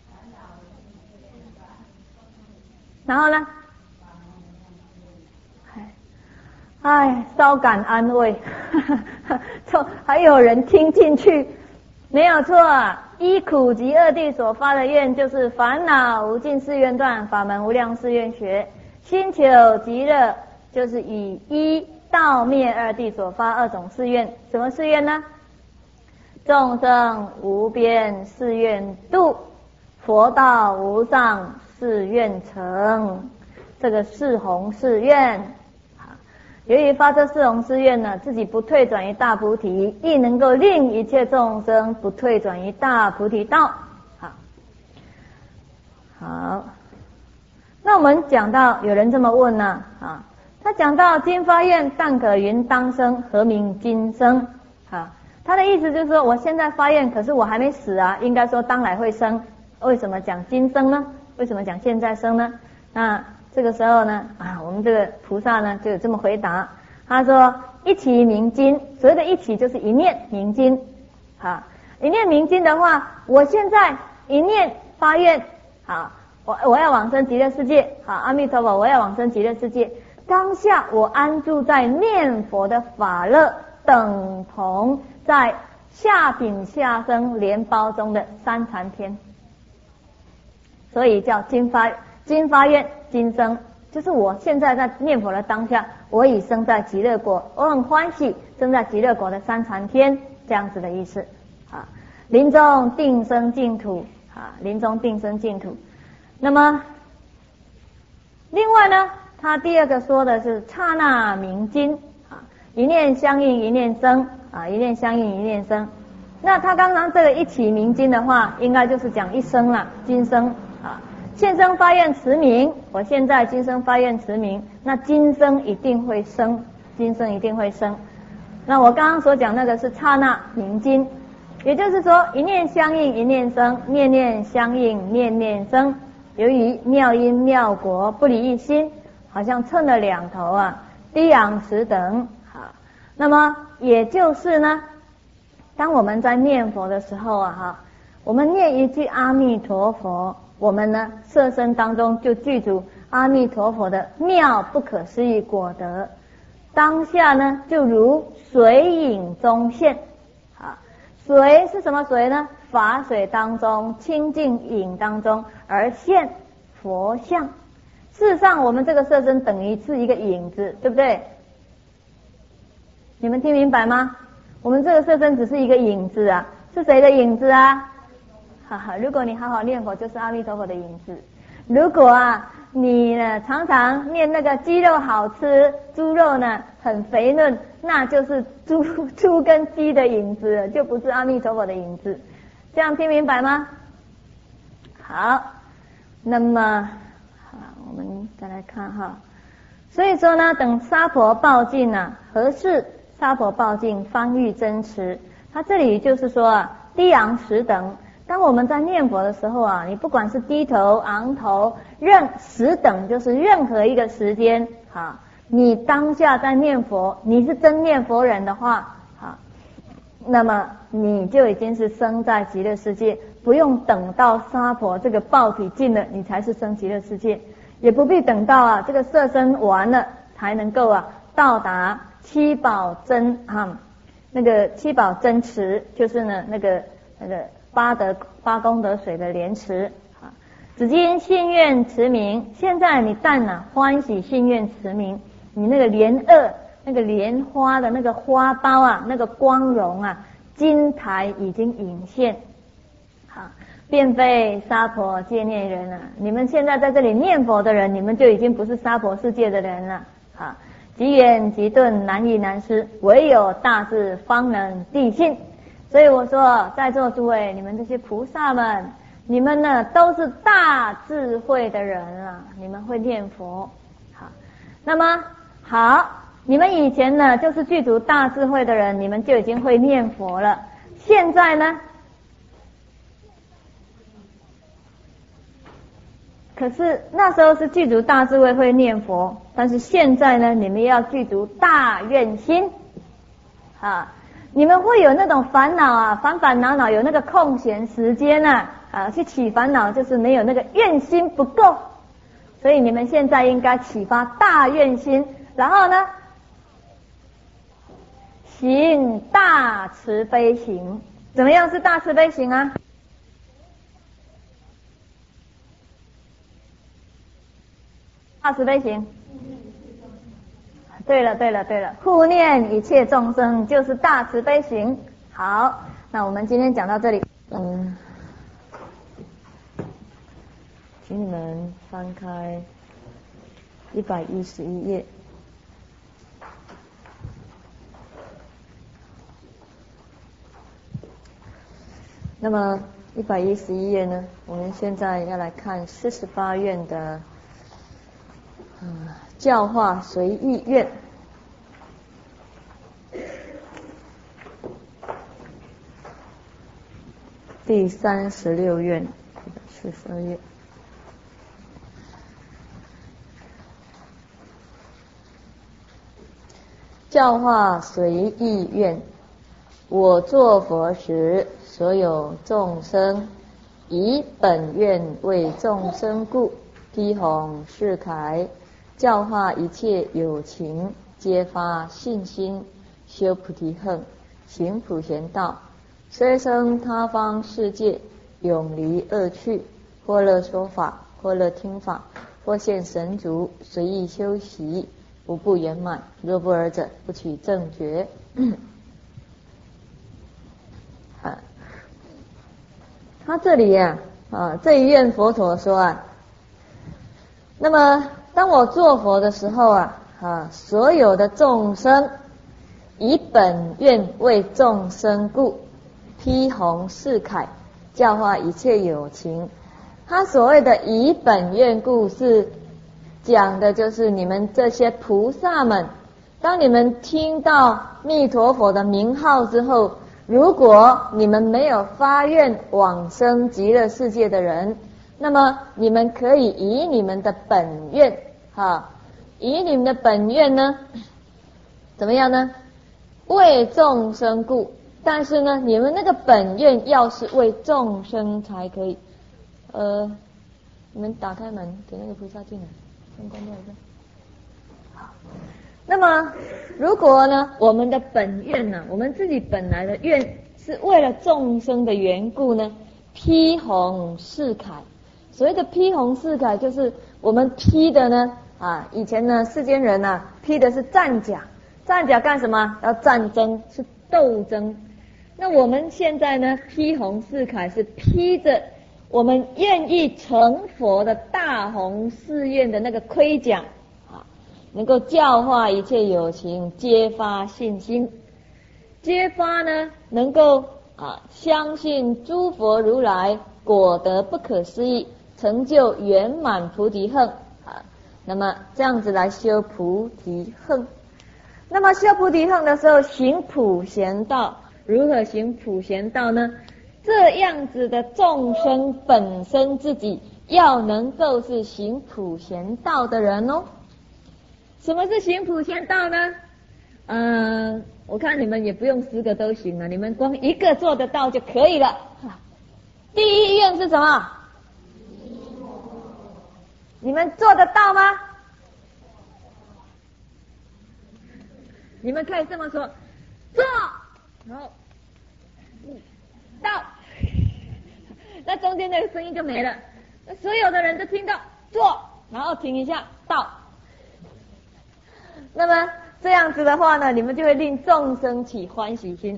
然后呢？哎，稍感安慰，就还有人听进去，没有错。依苦集二谛所发的愿，就是烦恼无尽誓愿断，法门无量誓愿学。心求极乐，就是以一道灭二谛所发二种誓愿。什么誓愿呢？众生无边誓愿度，佛道无上誓愿成。这个四弘誓愿，由于发这四弘誓愿呢，自己不退转于大菩提，亦能够令一切众生不退转于大菩提道。好，好，那我们讲到有人这么问呢，啊，他讲到今发愿，但可云当生，何名今生？啊。他的意思就是说，我现在发愿，可是我还没死啊，应该说当来会生。为什么讲今生呢？为什么讲现在生呢？那这个时候呢，啊，我们这个菩萨呢就有这么回答。他说：一起明今，所谓的一起就是一念明今。好，一念明今的话，我现在一念发愿，好，我我要往生极乐世界，好，阿弥陀佛，我要往生极乐世界。当下我安住在念佛的法乐，等同在下品下生莲包中的三禅天，所以叫今发今发愿今生，就是我现在在念佛的当下，我已生在极乐国，我很欢喜生在极乐国的三禅天，这样子的意思啊。临终定生净土啊，临终定生净土。那么另外呢，他第二个说的是刹那明今啊，一念相应一念生啊，一念相应一念生。那他刚刚这个一起明今的话，应该就是讲一生了，今生啊。现生发愿持名，我现在今生发愿持名，那今生一定会生，今生一定会生。那我刚刚所讲那个是刹那明今，也就是说一念相应一念生，念念相应念念生。由于妙因妙果不离一心，好像称了两头啊，低昂实等。好，那么也就是呢，当我们在念佛的时候啊，哈，我们念一句阿弥陀佛，我们呢色身当中就具足阿弥陀佛的妙不可思议果德，当下呢就如水影中现。啊，水是什么水呢？法水当中清净影当中而现佛像。事实上我们这个色身等于是一个影子，对不对？你们听明白吗？我们这个色身只是一个影子啊，是谁的影子啊？哈哈，如果你好好念佛，就是阿弥陀佛的影子。如果啊你呢常常念那个鸡肉好吃，猪肉呢很肥嫩，那就是猪猪跟鸡的影子，就不是阿弥陀佛的影子。这样听明白吗？好，那么好，我们再来看哈。所以说呢，等娑婆报尽啊，何事娑婆报尽方欲真实。他这里就是说啊，低昂实等。当我们在念佛的时候啊，你不管是低头昂头，任实等就是任何一个时间啊， 你当下在念佛，你是真念佛人的话，好，那么你就已经是生在极乐世界，不用等到娑婆这个报体尽了，你才是生极乐世界，也不必等到啊这个色身完了才能够啊到达七宝真啊那个七宝真池，就是呢那个那个八德八功德水的莲池啊。只今信愿持名，现在你但啊欢喜信愿持名，你那个莲萼那个莲花的那个花苞啊，那个光荣啊，金台已经隐现，好，便非娑婆界内人啊！你们现在在这里念佛的人，你们就已经不是娑婆世界的人了，好，极远极顿，难易难施，唯有大智方能地信。所以我说，在座诸位，你们这些菩萨们，你们呢都是大智慧的人啊，你们会念佛，好，那么好，你们以前呢就是具足大智慧的人，你们就已经会念佛了。现在呢，可是那时候是具足大智慧会念佛，但是现在呢，你们要具足大愿心啊！你们会有那种烦恼啊，烦烦恼恼，有那个空闲时间啊，啊，去起烦恼，就是没有那个愿心不够，所以你们现在应该启发大愿心，然后呢，行大慈悲行。怎么样是大慈悲行啊？大慈悲行。对了对了对了，护念一切众生就是大慈悲行。好，那我们今天讲到这里。嗯，请你们翻开一百一十一页。那么一百一十一页呢，我们现在要来看四十八愿的嗯教化随意愿。第三十六愿，四十二页。教化随意愿，我作佛时，所有众生以本愿为众生故，披弘誓铠，教化一切有情，皆发信心，修菩提恨，行普贤道，虽生他方世界，永离恶趣，或乐说法，或乐听法，或现神足，随意修习，无不圆满。若不尔者，不取正觉。啊，他这里呀、啊，啊，这一愿佛陀说啊，那么当我做佛的时候啊，啊，所有的众生以本愿为众生故，披弘誓铠，教化一切有情。他所谓的以本愿故，是讲的就是你们这些菩萨们，当你们听到弥陀佛的名号之后，如果你们没有发愿往生极乐世界的人，那么你们可以以你们的本愿哈，以你们的本愿呢，怎么样呢？为众生故，但是呢，你们那个本愿要是为众生才可以。呃，你们打开门给那个菩萨进来，先关掉一下。好，那么如果呢，我们的本愿呢、啊，我们自己本来的愿是为了众生的缘故呢，披弘誓铠。所谓的披弘誓铠，就是我们披的呢啊，以前呢世间人啊披的是战甲，战甲干什么？要战争，是斗争。那我们现在呢披弘誓铠是披着我们愿意成佛的大弘誓愿的那个盔甲啊，能够教化一切有情，皆发信心，皆发呢能够啊相信诸佛如来果德不可思议，成就圆满菩提恨啊。那么这样子来修菩提恨，那么修菩提恨的时候，行普贤道。如何行普贤道呢？这样子的众生本身自己要能够是行普贤道的人哦， 什么是行普贤道呢？嗯、呃，我看你们也不用十个都行了，你们光一个做得到就可以了。第一愿是什么？你们做得到吗？你们可以这么说，做，然后到，那中间那个声音就没了，那所有的人都听到做，然后停一下到。那么这样子的话呢，你们就会令众生起欢喜心。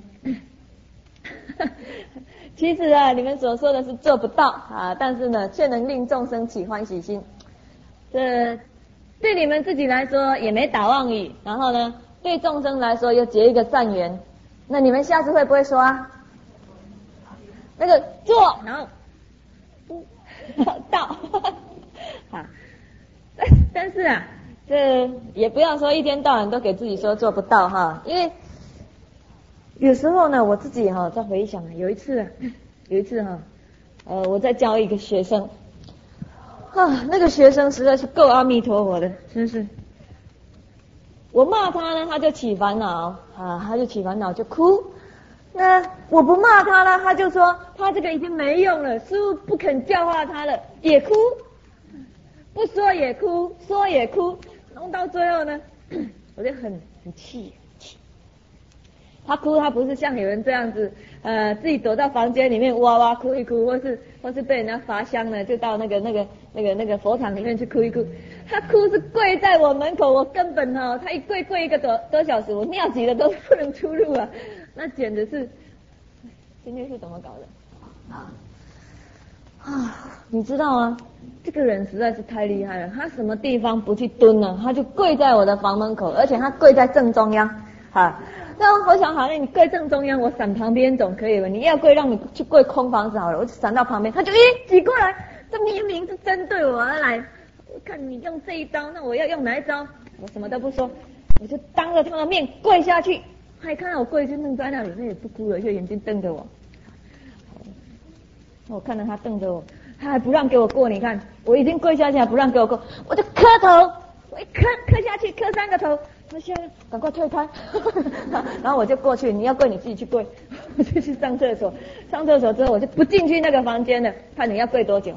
其实啊，你们所说的是做不到啊，但是呢，却能令众生起欢喜心。这对你们自己来说也没打妄语，然后呢，对众生来说又结一个善缘。那你们下次会不会说啊？那个做，然后到，好，但是啊，这也不要说一天到晚都给自己说做不到哈，因为有时候呢，我自己哈在回想啊，有一次啊，有一次哈，呃，我在教一个学生，啊，那个学生实在是够阿弥陀佛的，真是。我骂他呢，他就起烦恼啊，他就起烦恼就哭。那我不骂他了，他就说他这个已经没用了，师父不肯教化他了，也哭，不说也哭，说也哭，弄到最后呢，我就很很气气。他哭，他不是像有人这样子，呃，自己躲到房间里面哇哇哭一哭，或是或是被人家罚香了，就到那个那个那个那个佛堂里面去哭一哭。他哭是跪在我门口，我根本哈、哦，他一跪跪一个多多小时，我尿急了都不能出入啊，那简直是，今天是怎么搞的啊？啊，你知道吗？这个人实在是太厉害了，他什么地方不去蹲呢？他就跪在我的房门口，而且他跪在正中央，啊。那我想好了，你跪正中央，我闪旁边总可以吧？你要跪，让你去跪空房子好了，我就闪到旁边，他就一挤过来，这明明是针对我而来。我看你用这一招，那我要用哪一招？我什么都不说，我就当着他的面跪下去。他一看到我跪，就愣在那里，他也不哭了，就眼睛瞪着我。我看到他瞪着我，他还不让给我过。你看，我已经跪下去，还不让给我过，我就磕头，我一磕磕下去，磕三个头。那现在赶快退开，然后我就过去，你要跪你自己去跪，我就去上厕所。上厕所之后，我就不进去那个房间了，看你要跪多久。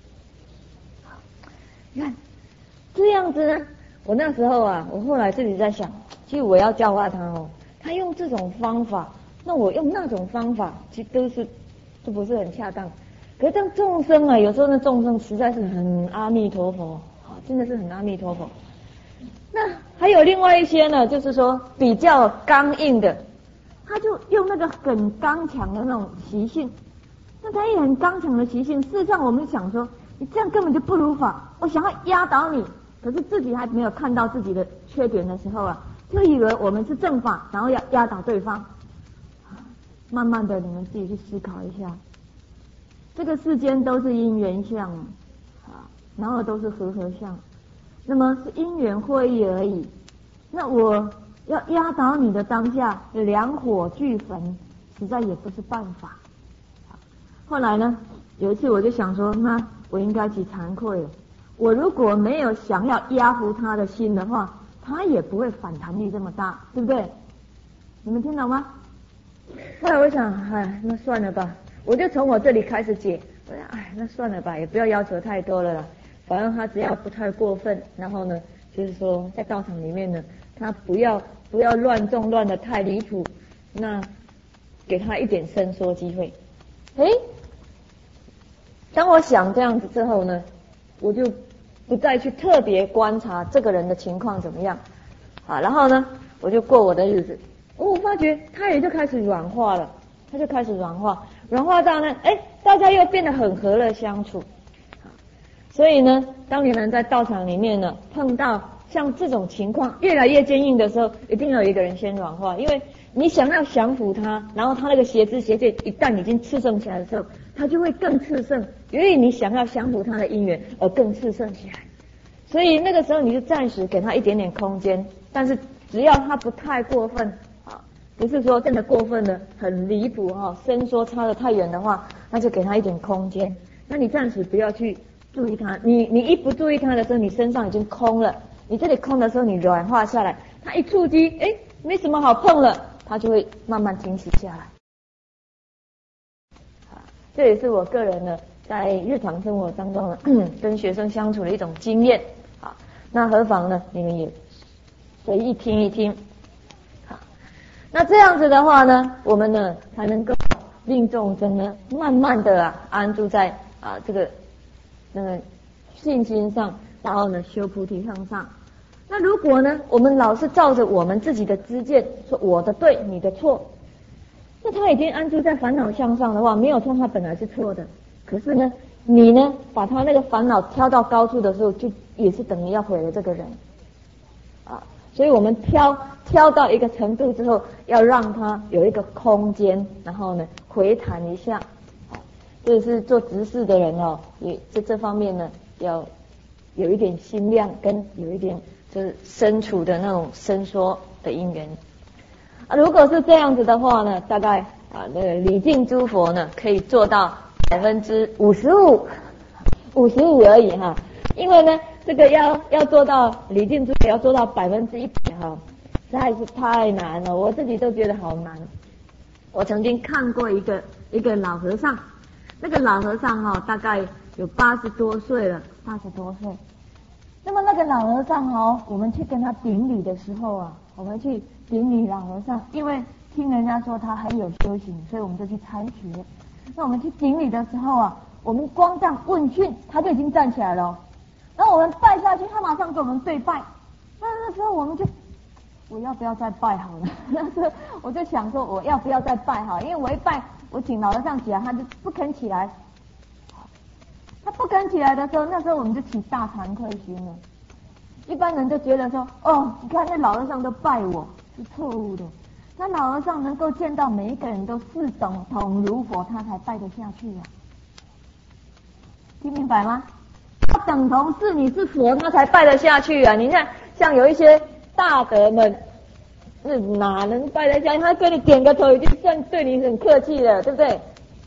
你看这样子呢，我那时候啊，我后来自己在想，其实我要教化他哦，他用这种方法，那我用那种方法，其实都是都不是很恰当。可是这样众生啊，有时候那众生实在是很阿弥陀佛，真的是很阿弥陀佛。那还有另外一些呢，就是说比较刚硬的，他就用那个很刚强的那种习性。那他也很刚强的习性，事实上我们想说，你这样根本就不如法，我想要压倒你，可是自己还没有看到自己的缺点的时候啊，就以为我们是正法，然后要压倒对方。慢慢的，你们自己去思考一下，这个世间都是因缘相啊，然后都是和合相。那么是因缘会意而已，那我要压倒你的当下，两火俱焚，实在也不是办法。后来呢，有一次我就想说，那我应该去惭愧了。我如果没有想要压服他的心的话，他也不会反弹力这么大，对不对？你们听懂吗？后来我想，哎，那算了吧，我就从我这里开始解。哎，那算了吧，也不要要求太多了啦。反正他只要不太过分，然后呢，就是说在道场里面呢，他不要不要乱动乱的太离谱，那给他一点伸缩机会。诶，当我想这样子之后呢，我就不再去特别观察这个人的情况怎么样啊，然后呢，我就过我的日子。我发觉他也就开始软化了，他就开始软化，软化到呢，诶，大家又变得很和乐相处。所以呢，当你们在道场里面呢，碰到像这种情况越来越坚硬的时候，一定要有一个人先软化，因为你想要降服他，然后他那个邪知邪见一旦已经炽盛起来的时候，他就会更炽盛，由于你想要降服他的因缘而更炽盛起来。所以那个时候你就暂时给他一点点空间，但是只要他不太过分啊，不是说真的过分的很离谱哈，伸缩差得太远的话，那就给他一点空间。那你暂时不要去注意他，你你一不注意他的时候，你身上已经空了， 你这里空的时候，你软化下来，它一触击，哎，没什么好碰了，它就会慢慢清晰下来。啊，这也是我个人呢在日常生活当中呢跟学生相处的一种经验。啊，那何妨呢？你们也随意听一听。好，那这样子的话呢，我们呢才能够令众生呢慢慢的啊安住在啊这个那个信心上，然后呢修菩提向上。那如果呢我们老是照着我们自己的知见说我的对你的错，那他已经安住在烦恼向上的话，没有错，他本来是错的。可是呢你呢把他那个烦恼挑到高处的时候，就也是等于要毁了这个人啊。所以我们挑挑到一个程度之后，要让他有一个空间，然后呢回弹一下。啊，这是做执事的人哦，也在这方面呢要有一点心量，跟有一点就是身处的那种伸缩的因缘。啊，如果是这样子的话呢，大概啊那个礼敬诸佛呢可以做到百分之五十五，五十五而已哈。因为呢这个要要做到礼敬诸佛要做到百分之一百哈，实在是太难了，我自己都觉得好难。我曾经看过一个一个老和尚，那个老和尚哈大概有八十多岁了，八十多岁。那么那个老和尚哦，我们去跟他顶礼的时候啊，我们去顶礼老和尚，因为听人家说他很有修行，所以我们就去参学。那我们去顶礼的时候啊，我们光这样问讯，他就已经站起来了哦。然后我们拜下去，他马上跟我们对拜。那那时候我们就，我要不要再拜好了？那时候我就想说，我要不要再拜好？因为我一拜，我请老和尚起来，他就不肯起来。他不肯起来的时候，那时候我们就起大惭愧心了。一般人就觉得说，哦，你看那老和尚都拜我，是错误的。那老和尚能够见到每一个人都是等同如佛，他才拜得下去啊。听明白吗？他等同是你是佛，他才拜得下去啊！你看，像有一些大德们，那哪能拜得下去？他跟你点个头，已经算对你很客气了，对不对？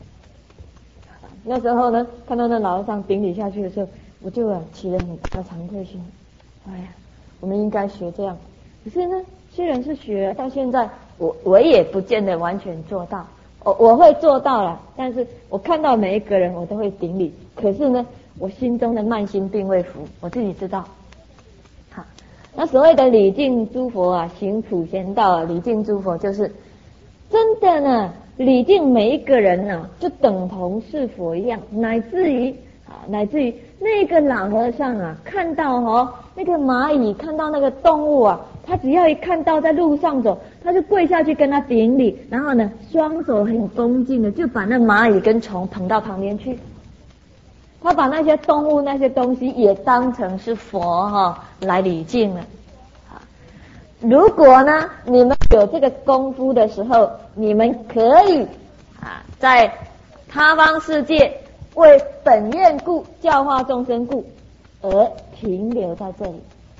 那时候呢，看到那老和尚顶礼下去的时候，我就啊起了很大的惭愧心。哎呀，我们应该学这样。可是呢，虽然是学，到现在我我也不见得完全做到。我我会做到了，但是我看到每一个人我都会顶礼。可是呢，我心中的慢心并未服，我自己知道。好，那所谓的礼敬诸佛啊，行普贤道啊，礼敬诸佛就是真的呢，礼敬每一个人呢、啊，就等同是佛一样，乃至于啊，乃至于那个老和尚啊，看到哦那个蚂蚁，看到那个动物啊，他只要一看到在路上走，他就跪下去跟他顶礼，然后呢，双手很恭敬的就把那蚂蚁跟虫捧到旁边去。他把那些动物那些东西也当成是佛哈、哦、来礼敬了。如果呢你们有这个功夫的时候，你们可以啊在他方世界为本愿故、教化众生故而停留在这里。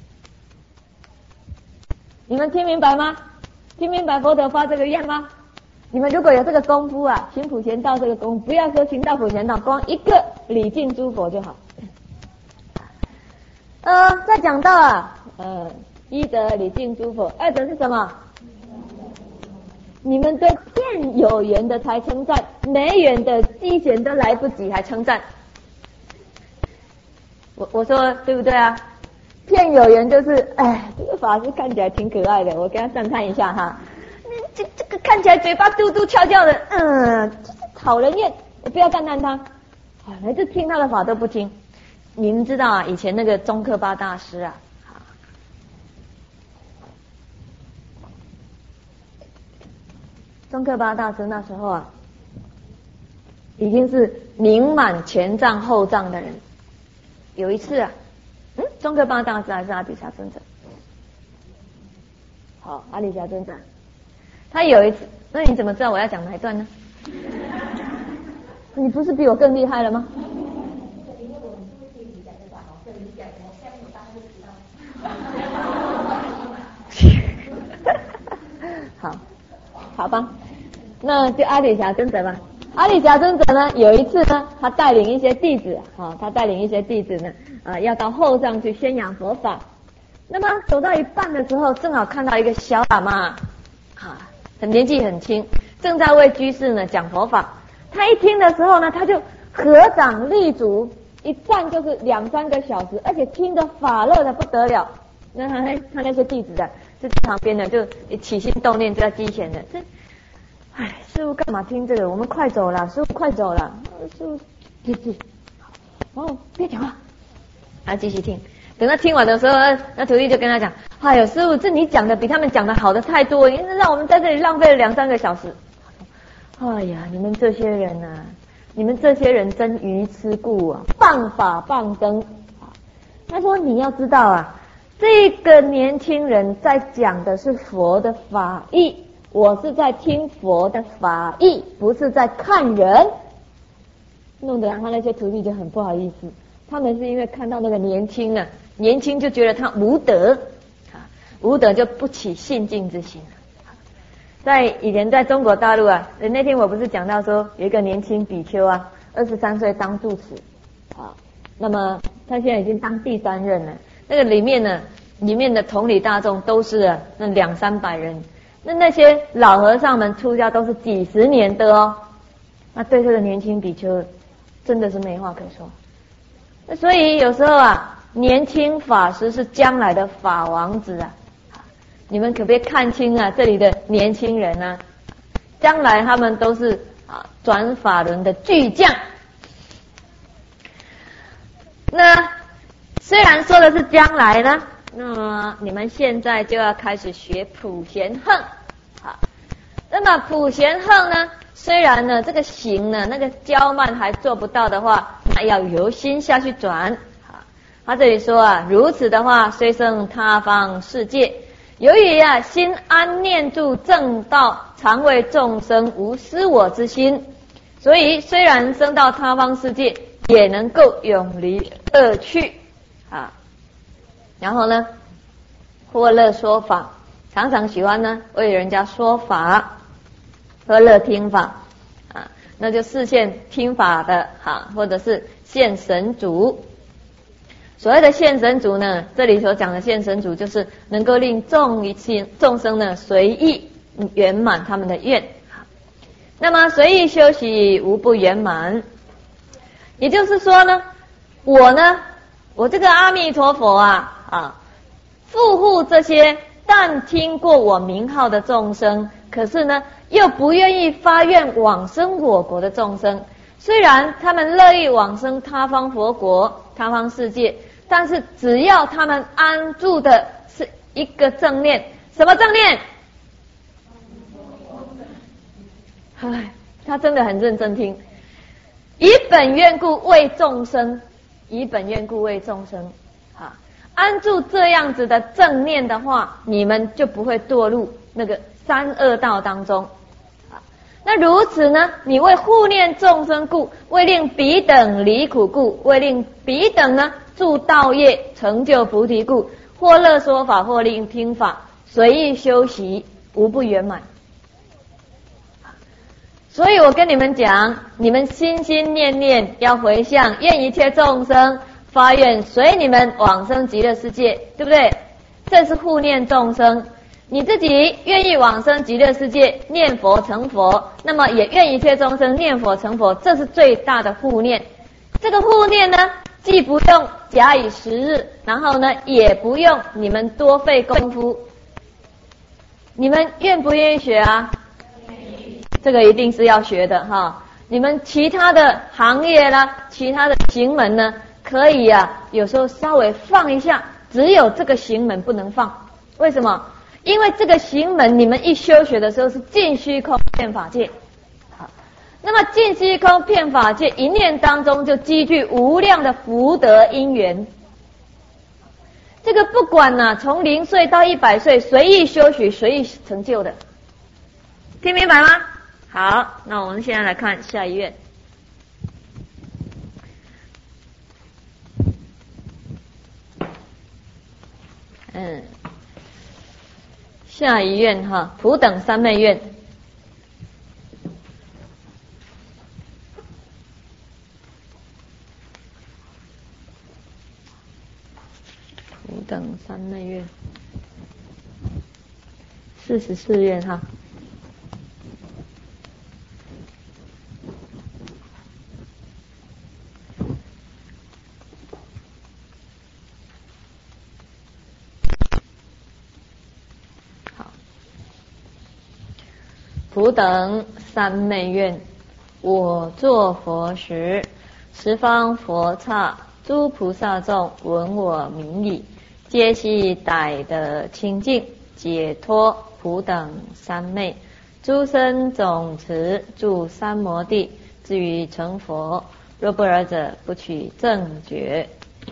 你们听明白吗？听明白佛陀发这个愿吗？你们如果有这个功夫啊，行普贤道这个功夫，不要说行到普贤道，光一个礼敬诸佛就好。呃，再讲到啊，呃，一则礼敬诸佛，二则是什么？你们对见有缘的才称赞，没缘的机缘都来不及还称赞。我我说对不对啊？骗有缘就是，哎，这个法师看起来挺可爱的，我给他赞叹一下哈。这这个看起来嘴巴嘟嘟翘翘的，嗯，就是讨人厌，我不要赞叹他。啊，每次听他的法都不听。你们知道啊，以前那个宗喀巴大师啊，宗喀巴大师那时候啊，已经是名满前藏后藏的人。有一次啊，嗯，宗喀巴大师还是阿底峡尊者？好，阿底峡尊者。他有一次，那你怎么知道我要讲哪一段呢？你不是比我更厉害了吗？好，好吧，那就阿底峡尊者吧。阿底峡尊者呢，有一次呢，他带领一些弟子，啊，他带领一些弟子呢，啊，要到后藏去宣扬佛法。 那么走到一半的时候，正好看到一个小喇嘛，啊，年纪很轻，正在为居士呢讲佛法。他一听的时候呢，他就合掌立足，一站就是两三个小时，而且听得法乐的不得了。那他他那些弟子的就在旁边呢，就起心动念就在机前的，这，哎，师父干嘛听这个？我们快走了，师父快走了，师父继续，哦，别讲话，他继续听。等他听完的时候，那徒弟就跟他讲：“哎呦，师父，这你讲的比他们讲的好的太多，让我们在这里浪费了两三个小时。”哎呀，你们这些人啊，你们这些人真愚痴故啊，谤法谤僧。他说：“你要知道啊，这个年轻人在讲的是佛的法义，我是在听佛的法义，不是在看人。”弄得他那些徒弟就很不好意思，他们是因为看到那个年轻啊。年轻就觉得他无德，啊，无德就不起信敬之心了。在以前在中国大陆啊，那天我不是讲到说有一个年轻比丘啊，二十三岁当住持，啊，那么他现在已经当第三任了。那个里面呢，里面的同理大众都是啊，那两三百人，那那些老和尚们出家都是几十年的哦，那对这个年轻比丘真的是没话可说。那所以有时候啊。年轻法师是将来的法王子啊！你们可别看清啊，这里的年轻人啊，将来他们都是啊转法轮的巨匠。那虽然说的是将来呢，那么你们现在就要开始学普贤横。好，那么普贤横呢，虽然呢这个行呢那个骄慢还做不到的话，那要由心下去转。他这里说啊，如此的话，虽生他方世界，由于啊心安念住正道，常为众生无私我之心，所以虽然生到他方世界，也能够永离恶趣啊。然后呢，或乐说法，常常喜欢呢为人家说法，或乐听法啊，那就视现听法的哈，或者是现神足。所谓的现神足呢，这里所讲的现神足，就是能够令众一切众生呢随意圆满他们的愿。那么随意修习无不圆满，也就是说呢，我呢，我这个阿弥陀佛啊啊，护护这些但听过我名号的众生，可是呢又不愿意发愿往生我国的众生。虽然他们乐意往生他方佛国、他方世界，但是只要他们安住的是一个正念，什么正念？唉，他真的很认真听。以本愿故为众生，以本愿故为众生。啊，安住这样子的正念的话，你们就不会堕入那个三恶道当中。那如此呢，你为护念众生故，为令彼等离苦故，为令彼等呢助道业成就菩提故，或乐说法，或令听法，随意修习，无不圆满。所以我跟你们讲，你们心心念念要回向，愿一切众生发愿随你们往生极乐世界，对不对？这是护念众生。你自己愿意往生极乐世界，念佛成佛，那么也愿一切众生念佛成佛，这是最大的护念。这个护念呢，既不用假以时日，然后呢，也不用你们多费功夫。你们愿不愿意学啊？这个一定是要学的哈。你们其他的行业啦，其他的行门呢，可以啊，有时候稍微放一下，只有这个行门不能放。为什么？因为这个行门，你们一修学的时候是尽虚空遍法界，好，那么尽虚空遍法界一念当中就积聚无量的福德因缘。这个不管呢、啊，从零岁到一百岁，随意修学，随意成就的，听明白吗？好，那我们现在来看下一页。嗯。下一愿哈，普等三昧愿。普等三昧愿，四十四愿哈。普等三昧愿，我作佛时，十方佛刹诸菩萨众闻我名已，皆悉逮得清净解脱普等三昧，诸生总持住三摩地，至于成佛。若不尔者，不取正觉。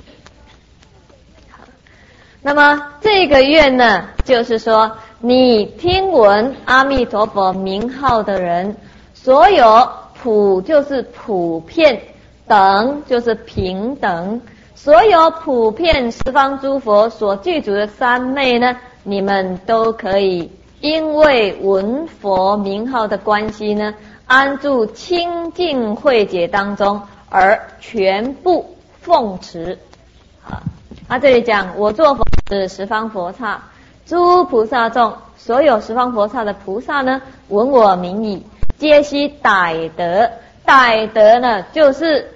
好，那么这个愿呢，就是说你听闻阿弥陀佛名号的人，所有普就是普遍，等就是平等，所有普遍十方诸佛所具足的三昧呢，你们都可以因为闻佛名号的关系呢，安住清净慧解当中，而全部奉持。好，他这里讲我作佛是十方佛刹诸菩萨众，所有十方佛刹的菩萨呢，闻我名已，皆悉逮得。逮得呢，就是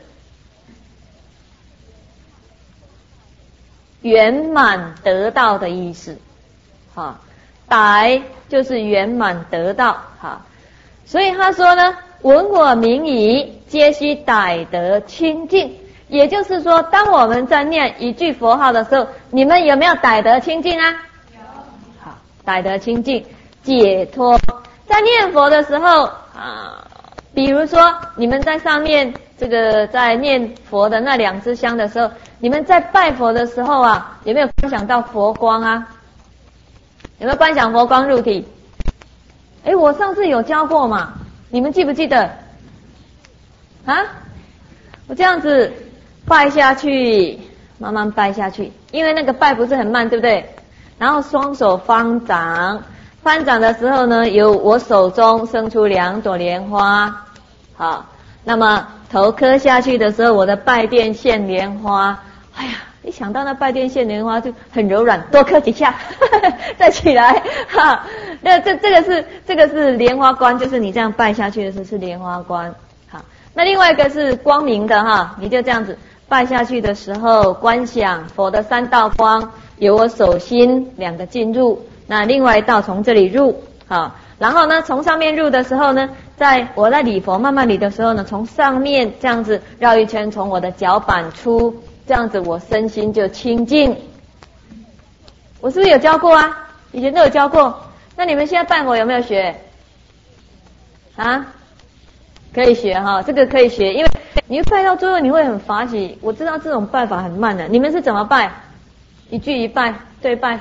圆满得到的意思。好，逮就是圆满得到。好，所以他说呢，闻我名已，皆悉逮得清净。也就是说，当我们在念一句佛号的时候，你们有没有逮得清净啊？有。好，逮得清净，解脱。在念佛的时候啊，比如说你们在上面这个在念佛的那两支香的时候，你们在拜佛的时候啊，有没有观想到佛光啊？有没有观想佛光入体？诶，我上次有教过嘛，你们记不记得？啊？我这样子拜下去，慢慢拜下去，因为那个拜不是很慢，对不对？然后双手方掌，翻掌的时候呢，由我手中生出两朵莲花。好，那么头磕下去的时候，我的拜垫现莲花。哎呀，一想到那拜垫现莲花就很柔软，多磕几下，再起来。哈，那这这个是这个是莲花观，就是你这样拜下去的时候是莲花观。好，那另外一个是光明的哈，你就这样子拜下去的时候，观想佛的三道光，由我手心两个进入，那另外一道从这里入。好，然后呢，从上面入的时候呢，在我在礼佛慢慢礼的时候呢，从上面这样子绕一圈，从我的脚板出，这样子我身心就清净。我是不是有教过啊？以前都有教过。那你们现在拜佛有没有学？啊？可以学哈，这个可以学，因为你拜到最后你会很法喜。我知道这种拜法很慢的，你们是怎么拜？一句一拜，对拜。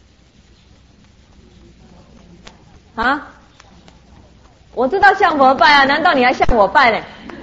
啊？我知道向佛拜啊，难道你还向我拜呢？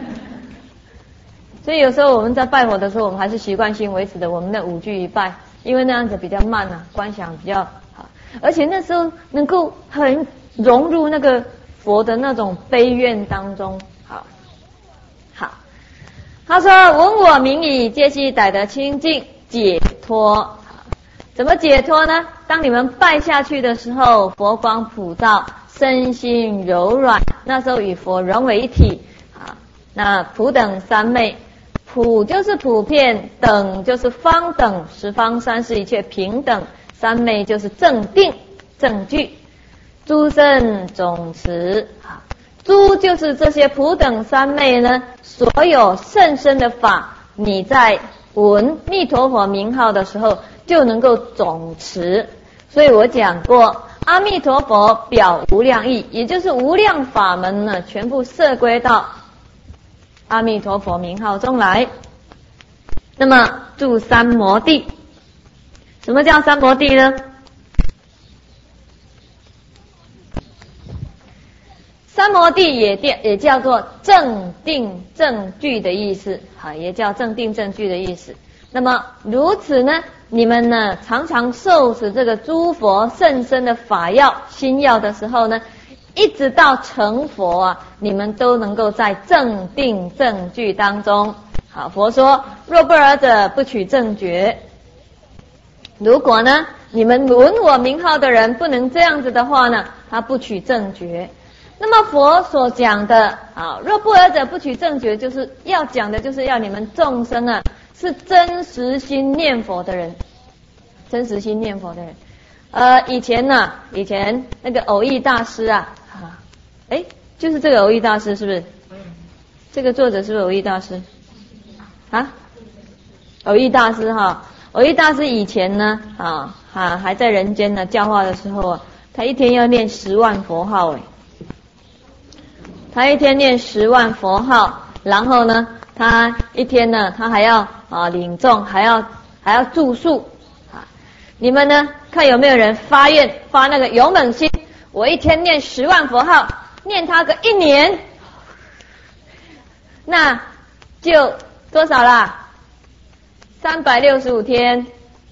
所以有时候我们在拜佛的时候，我们还是习惯性维持的我们的五句一拜，因为那样子比较慢啊，观想比较好，而且那时候能够很融入那个佛的那种悲愿当中。好，好，他说闻我名已，皆悉逮得清净解脱。怎么解脱呢？当你们拜下去的时候，佛光普照，身心柔软，那时候与佛融为一体。啊，那普等三昧，普就是普遍，等就是方等，十方三世一切平等，三昧就是正定正具，诸圣总持。啊，诸就是这些普等三昧呢，所有甚深的法，你在闻弥陀佛名号的时候就能够总持。所以我讲过，阿弥陀佛表无量义，也就是无量法门呢，全部摄归到阿弥陀佛名号中来。那么住三摩地，什么叫三摩地呢？三摩地也也叫做正定正具的意思，好，也叫正定正具的意思。那么如此呢，你们呢常常受持这个诸佛甚深的法要心要的时候呢，一直到成佛啊，你们都能够在正定正具当中。好，佛说若不尔者，不取正觉。 如果呢，你们闻我名号的人不能这样子的话呢，他不取正觉。那么佛所讲的啊，若不尔者不取正觉，就是要讲的就是要你们众生啊，是真实心念佛的人，真实心念佛的人。呃，以前呢、啊，以前那个偶益大师啊，啊，哎，就是这个偶益大师是不是？这个作者是不是偶益大师？啊，偶益大师哈。偶益大师以前呢，啊，还还在人间呢教化的时候啊，他一天要念十万佛号诶，他一天念十万佛号，然后呢，他一天呢，他还要啊领众，还要还要住宿啊。你们呢，看有没有人发愿发那个勇猛心，我一天念十万佛号，念他个一年，那就多少啦？三百六十五天，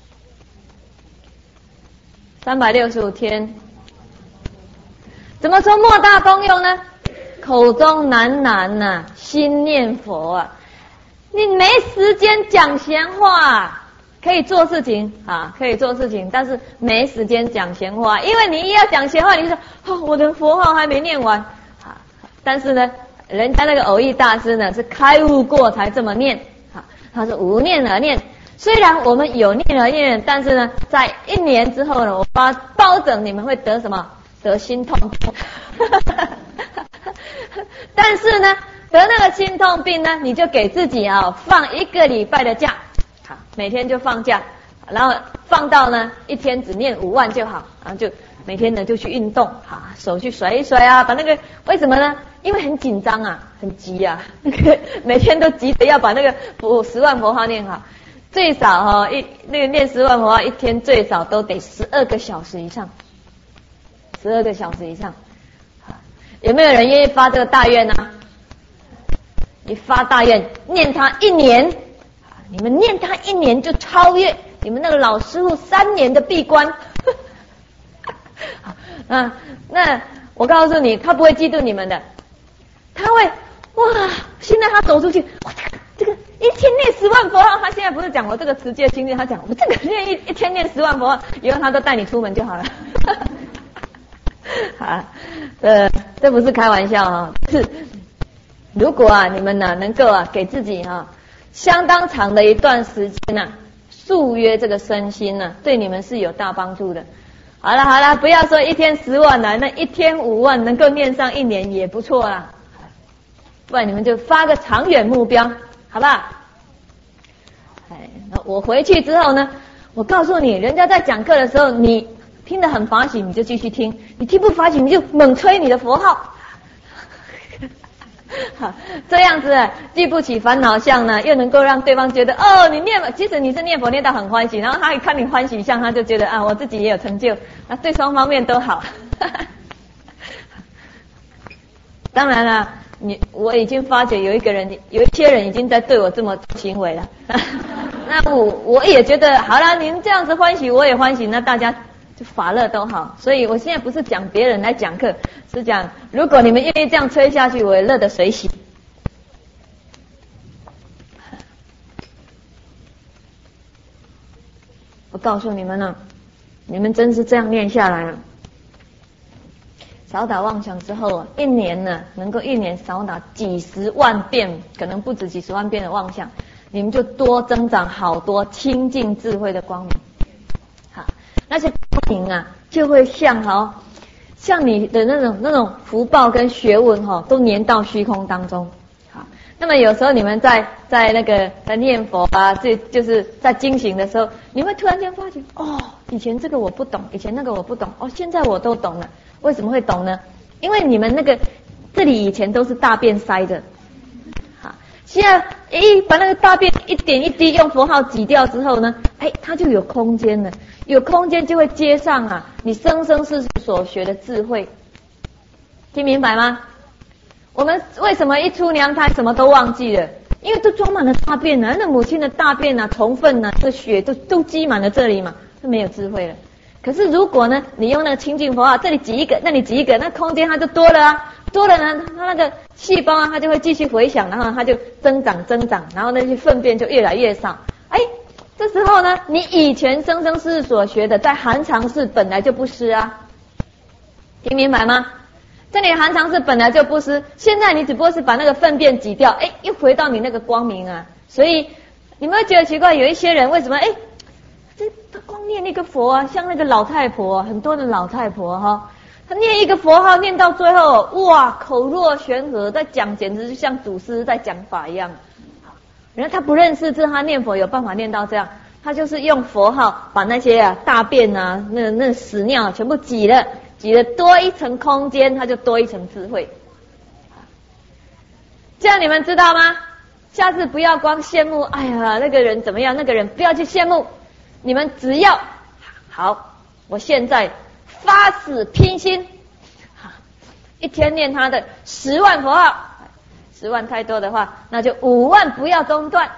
三百六十五天，怎么说莫大功用呢？口中喃喃呐、啊，心念佛啊。你没时间讲闲话，可以做事情啊，可以做事情，但是没时间讲闲话，因为你一要讲闲话，你就说哦，我的佛号还没念完啊。但是呢，人家那个偶益大师呢，是开悟过才这么念。他是无念而念，虽然我们有念而念，但是呢，在一年之后呢，我包包拯你们会得什么？得心痛病。但是呢，得那个心痛病呢，你就给自己啊放一个礼拜的假，好，每天就放假，然后放到呢一天只念五万就好，然后就每天呢就去运动，好，手去甩一甩啊，把那个为什么呢？因为很紧张啊，很急啊，那个每天都急着要把那个佛十万佛号念好，最少哈、哦、一那个念十万佛号一天最少都得十二个小时以上，十二个小时以上。有没有人愿意发这个大愿呢、啊？你发大愿，念他一年，你们念他一年就超越你们那个老师傅三年的闭关。啊，那我告诉你，他不会嫉妒你们的。他会哇！现在他走出去，哇，这个一天念十万佛号，他现在不是讲我这个持戒清净，他讲我这个念一一天念十万佛号，以后他都带你出门就好了。啊，呃，这不是开玩笑哈、哦，是如果啊你们呢能够啊给自己哈、啊、相当长的一段时间呢、啊、速约这个身心呢、啊，对你们是有大帮助的。好了好了，不要说一天十万了，那一天五万能够念上一年也不错啦。不然你们就发个长远目标，好不好？哎，那我回去之后呢，我告诉你，人家在讲课的时候，你听得很法喜，你就继续听；你听不法喜，你就猛吹你的佛号。好，这样子既不起烦恼相呢，又能够让对方觉得哦，你念，即使你是念佛念到很欢喜，然后他一看你欢喜相，他就觉得啊，我自己也有成就，那对双方面都好。当然了。你我已经发觉有一个人，有一些人已经在对我这么行为了。那我我也觉得好了，您这样子欢喜，我也欢喜，那大家就法乐都好。所以我现在不是讲别人来讲课，是讲如果你们愿意这样吹下去，我也乐得随喜。我告诉你们了，你们真是这样念下来了。少打妄想之后啊，一年呢能够一年少打几十万遍，可能不止几十万遍的妄想，你们就多增长好多清净智慧的光明。好，那些光明啊，就会像哈，像你的那种那种福报跟学问哈，都粘到虚空当中。好，那么有时候你们在在那个在念佛啊，这就是在经行的时候，你会突然间发觉，哦，以前这个我不懂，以前那个我不懂，哦，现在我都懂了。为什么会懂呢？因为你们那个这里以前都是大便塞的，好，现在一把那个大便一点一滴用佛号挤掉之后呢，哎，它就有空间了，有空间就会接上啊你生生世世所学的智慧，听明白吗？我们为什么一出娘胎什么都忘记了？因为都装满了大便啊，那母亲的大便啊、虫粪啊、这血都都积满了这里嘛，就没有智慧了。可是如果呢，你用那个清净佛号，这里挤一个，那里挤一个，那空间它就多了啊，多了呢，它那个细胞啊，它就会继续回响，然后它就增长增长，然后那些粪便就越来越少。哎， 这时候呢，你以前生生世世所学的，在寒常识本来就不施啊，听明白吗？这里寒常识本来就不施，现在你只不过是把那个粪便挤掉，哎，又回到你那个光明啊。所以你们会觉得奇怪，有一些人为什么哎，这他光念那个佛啊，像那个老太婆，很多的老太婆哈，他念一个佛号念到最后，哇，口若悬河，在讲，简直就像祖师在讲法一样。人家他不认识字，他念佛有办法念到这样，他就是用佛号把那些啊大便啊那那屎尿全部挤了，挤了多一层空间，他就多一层智慧。这样你们知道吗？下次不要光羡慕，哎呀那个人怎么样，那个人不要去羡慕，你们只要好，我现在发誓拼心，一天念他的十万佛号。十万太多的话，那就五万不要中断。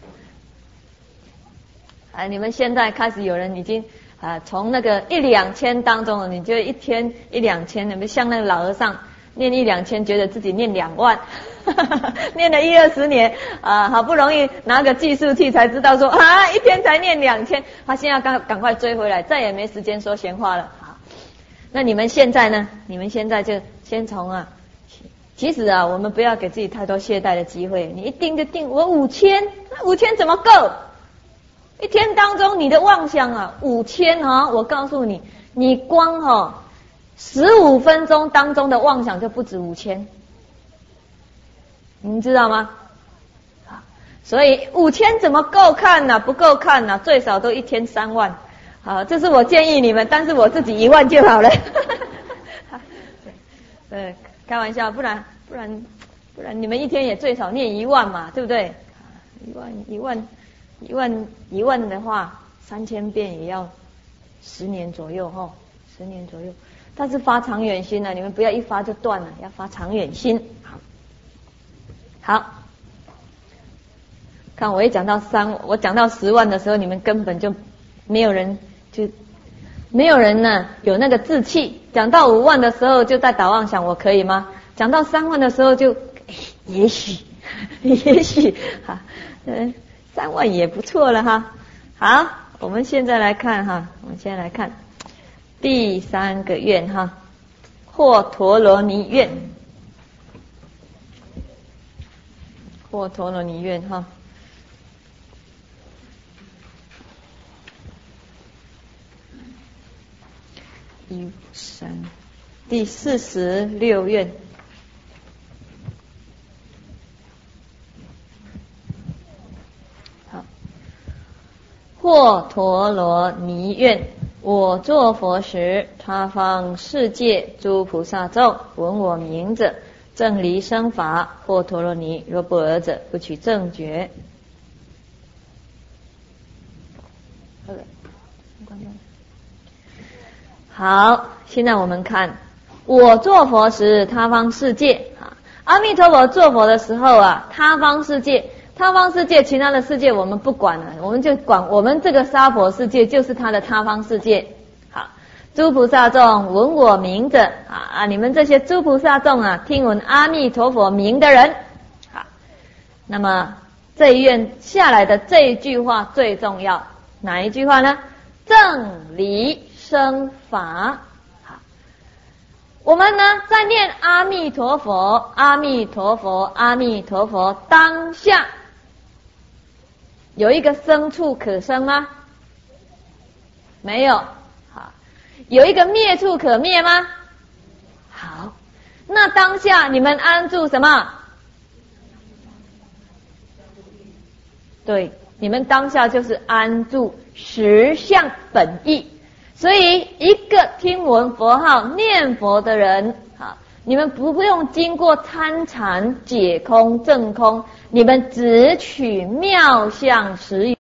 啊，你们现在开始有人已经啊，从那个一两千当中，你就一天一两千，你们像那个老和尚念一两千，觉得自己念两万，念了一二十年啊，好不容易拿个计数器才知道说啊，一天才念两千，他现在赶赶快追回来，再也没时间说闲话了。好，那你们现在呢？你们现在就先从啊。其实啊，我们不要给自己太多懈怠的机会。你一定就定我五千，那五千怎么够？一天当中你的妄想啊，五千啊，我告诉你，你光哈、哦、十五分钟当中的妄想就不止五千，你知道吗？所以五千怎么够看呢、啊？不够看呢、啊，最少都一天三万。好，这是我建议你们，但是我自己一万就好了。对。开玩笑，不然不然不然你们一天也最少念一万嘛，对不对？一万一万一万一万的话，三千遍也要十年左右哈，十年左右。但是发长远心呢，你们不要一发就断了，要发长远心。好，好，看我一讲到三，我讲到十万的时候，你们根本就没有人就。没有人呢有那个志气，讲到五万的时候就在打妄想，我可以吗？讲到三万的时候就也许也许哈，嗯，三万也不错了哈。好，我们现在来看哈，我们现在来看第三个愿哈，霍陀罗尼愿，霍陀罗尼愿哈。一五三，第四十六愿。好，霍陀罗尼愿，我作佛时，他方世界诸菩萨众闻我名者，正离生法。霍陀罗尼，若不尔者，不取正觉。好了，关掉。好，现在我们看我做佛时，他方世界啊，阿弥陀佛做佛的时候啊，他方世界，他方世界，其他的世界我们不管了，我们就管我们这个娑婆世界就是他的他方世界。好，诸菩萨众闻我名者啊啊，你们这些诸菩萨众啊，听闻阿弥陀佛名的人，好，那么这一愿下来的这一句话最重要，哪一句话呢？正离生法。好，我们呢在念阿弥陀佛，阿弥陀佛，阿弥陀佛，当下有一个生处可生吗？没有。好，有一个灭处可灭吗？好，那当下你们安住什么？对，你们当下就是安住实相本意。所以一个听闻佛号念佛的人，好，你们不用经过参禅解空证空，你们只取妙相实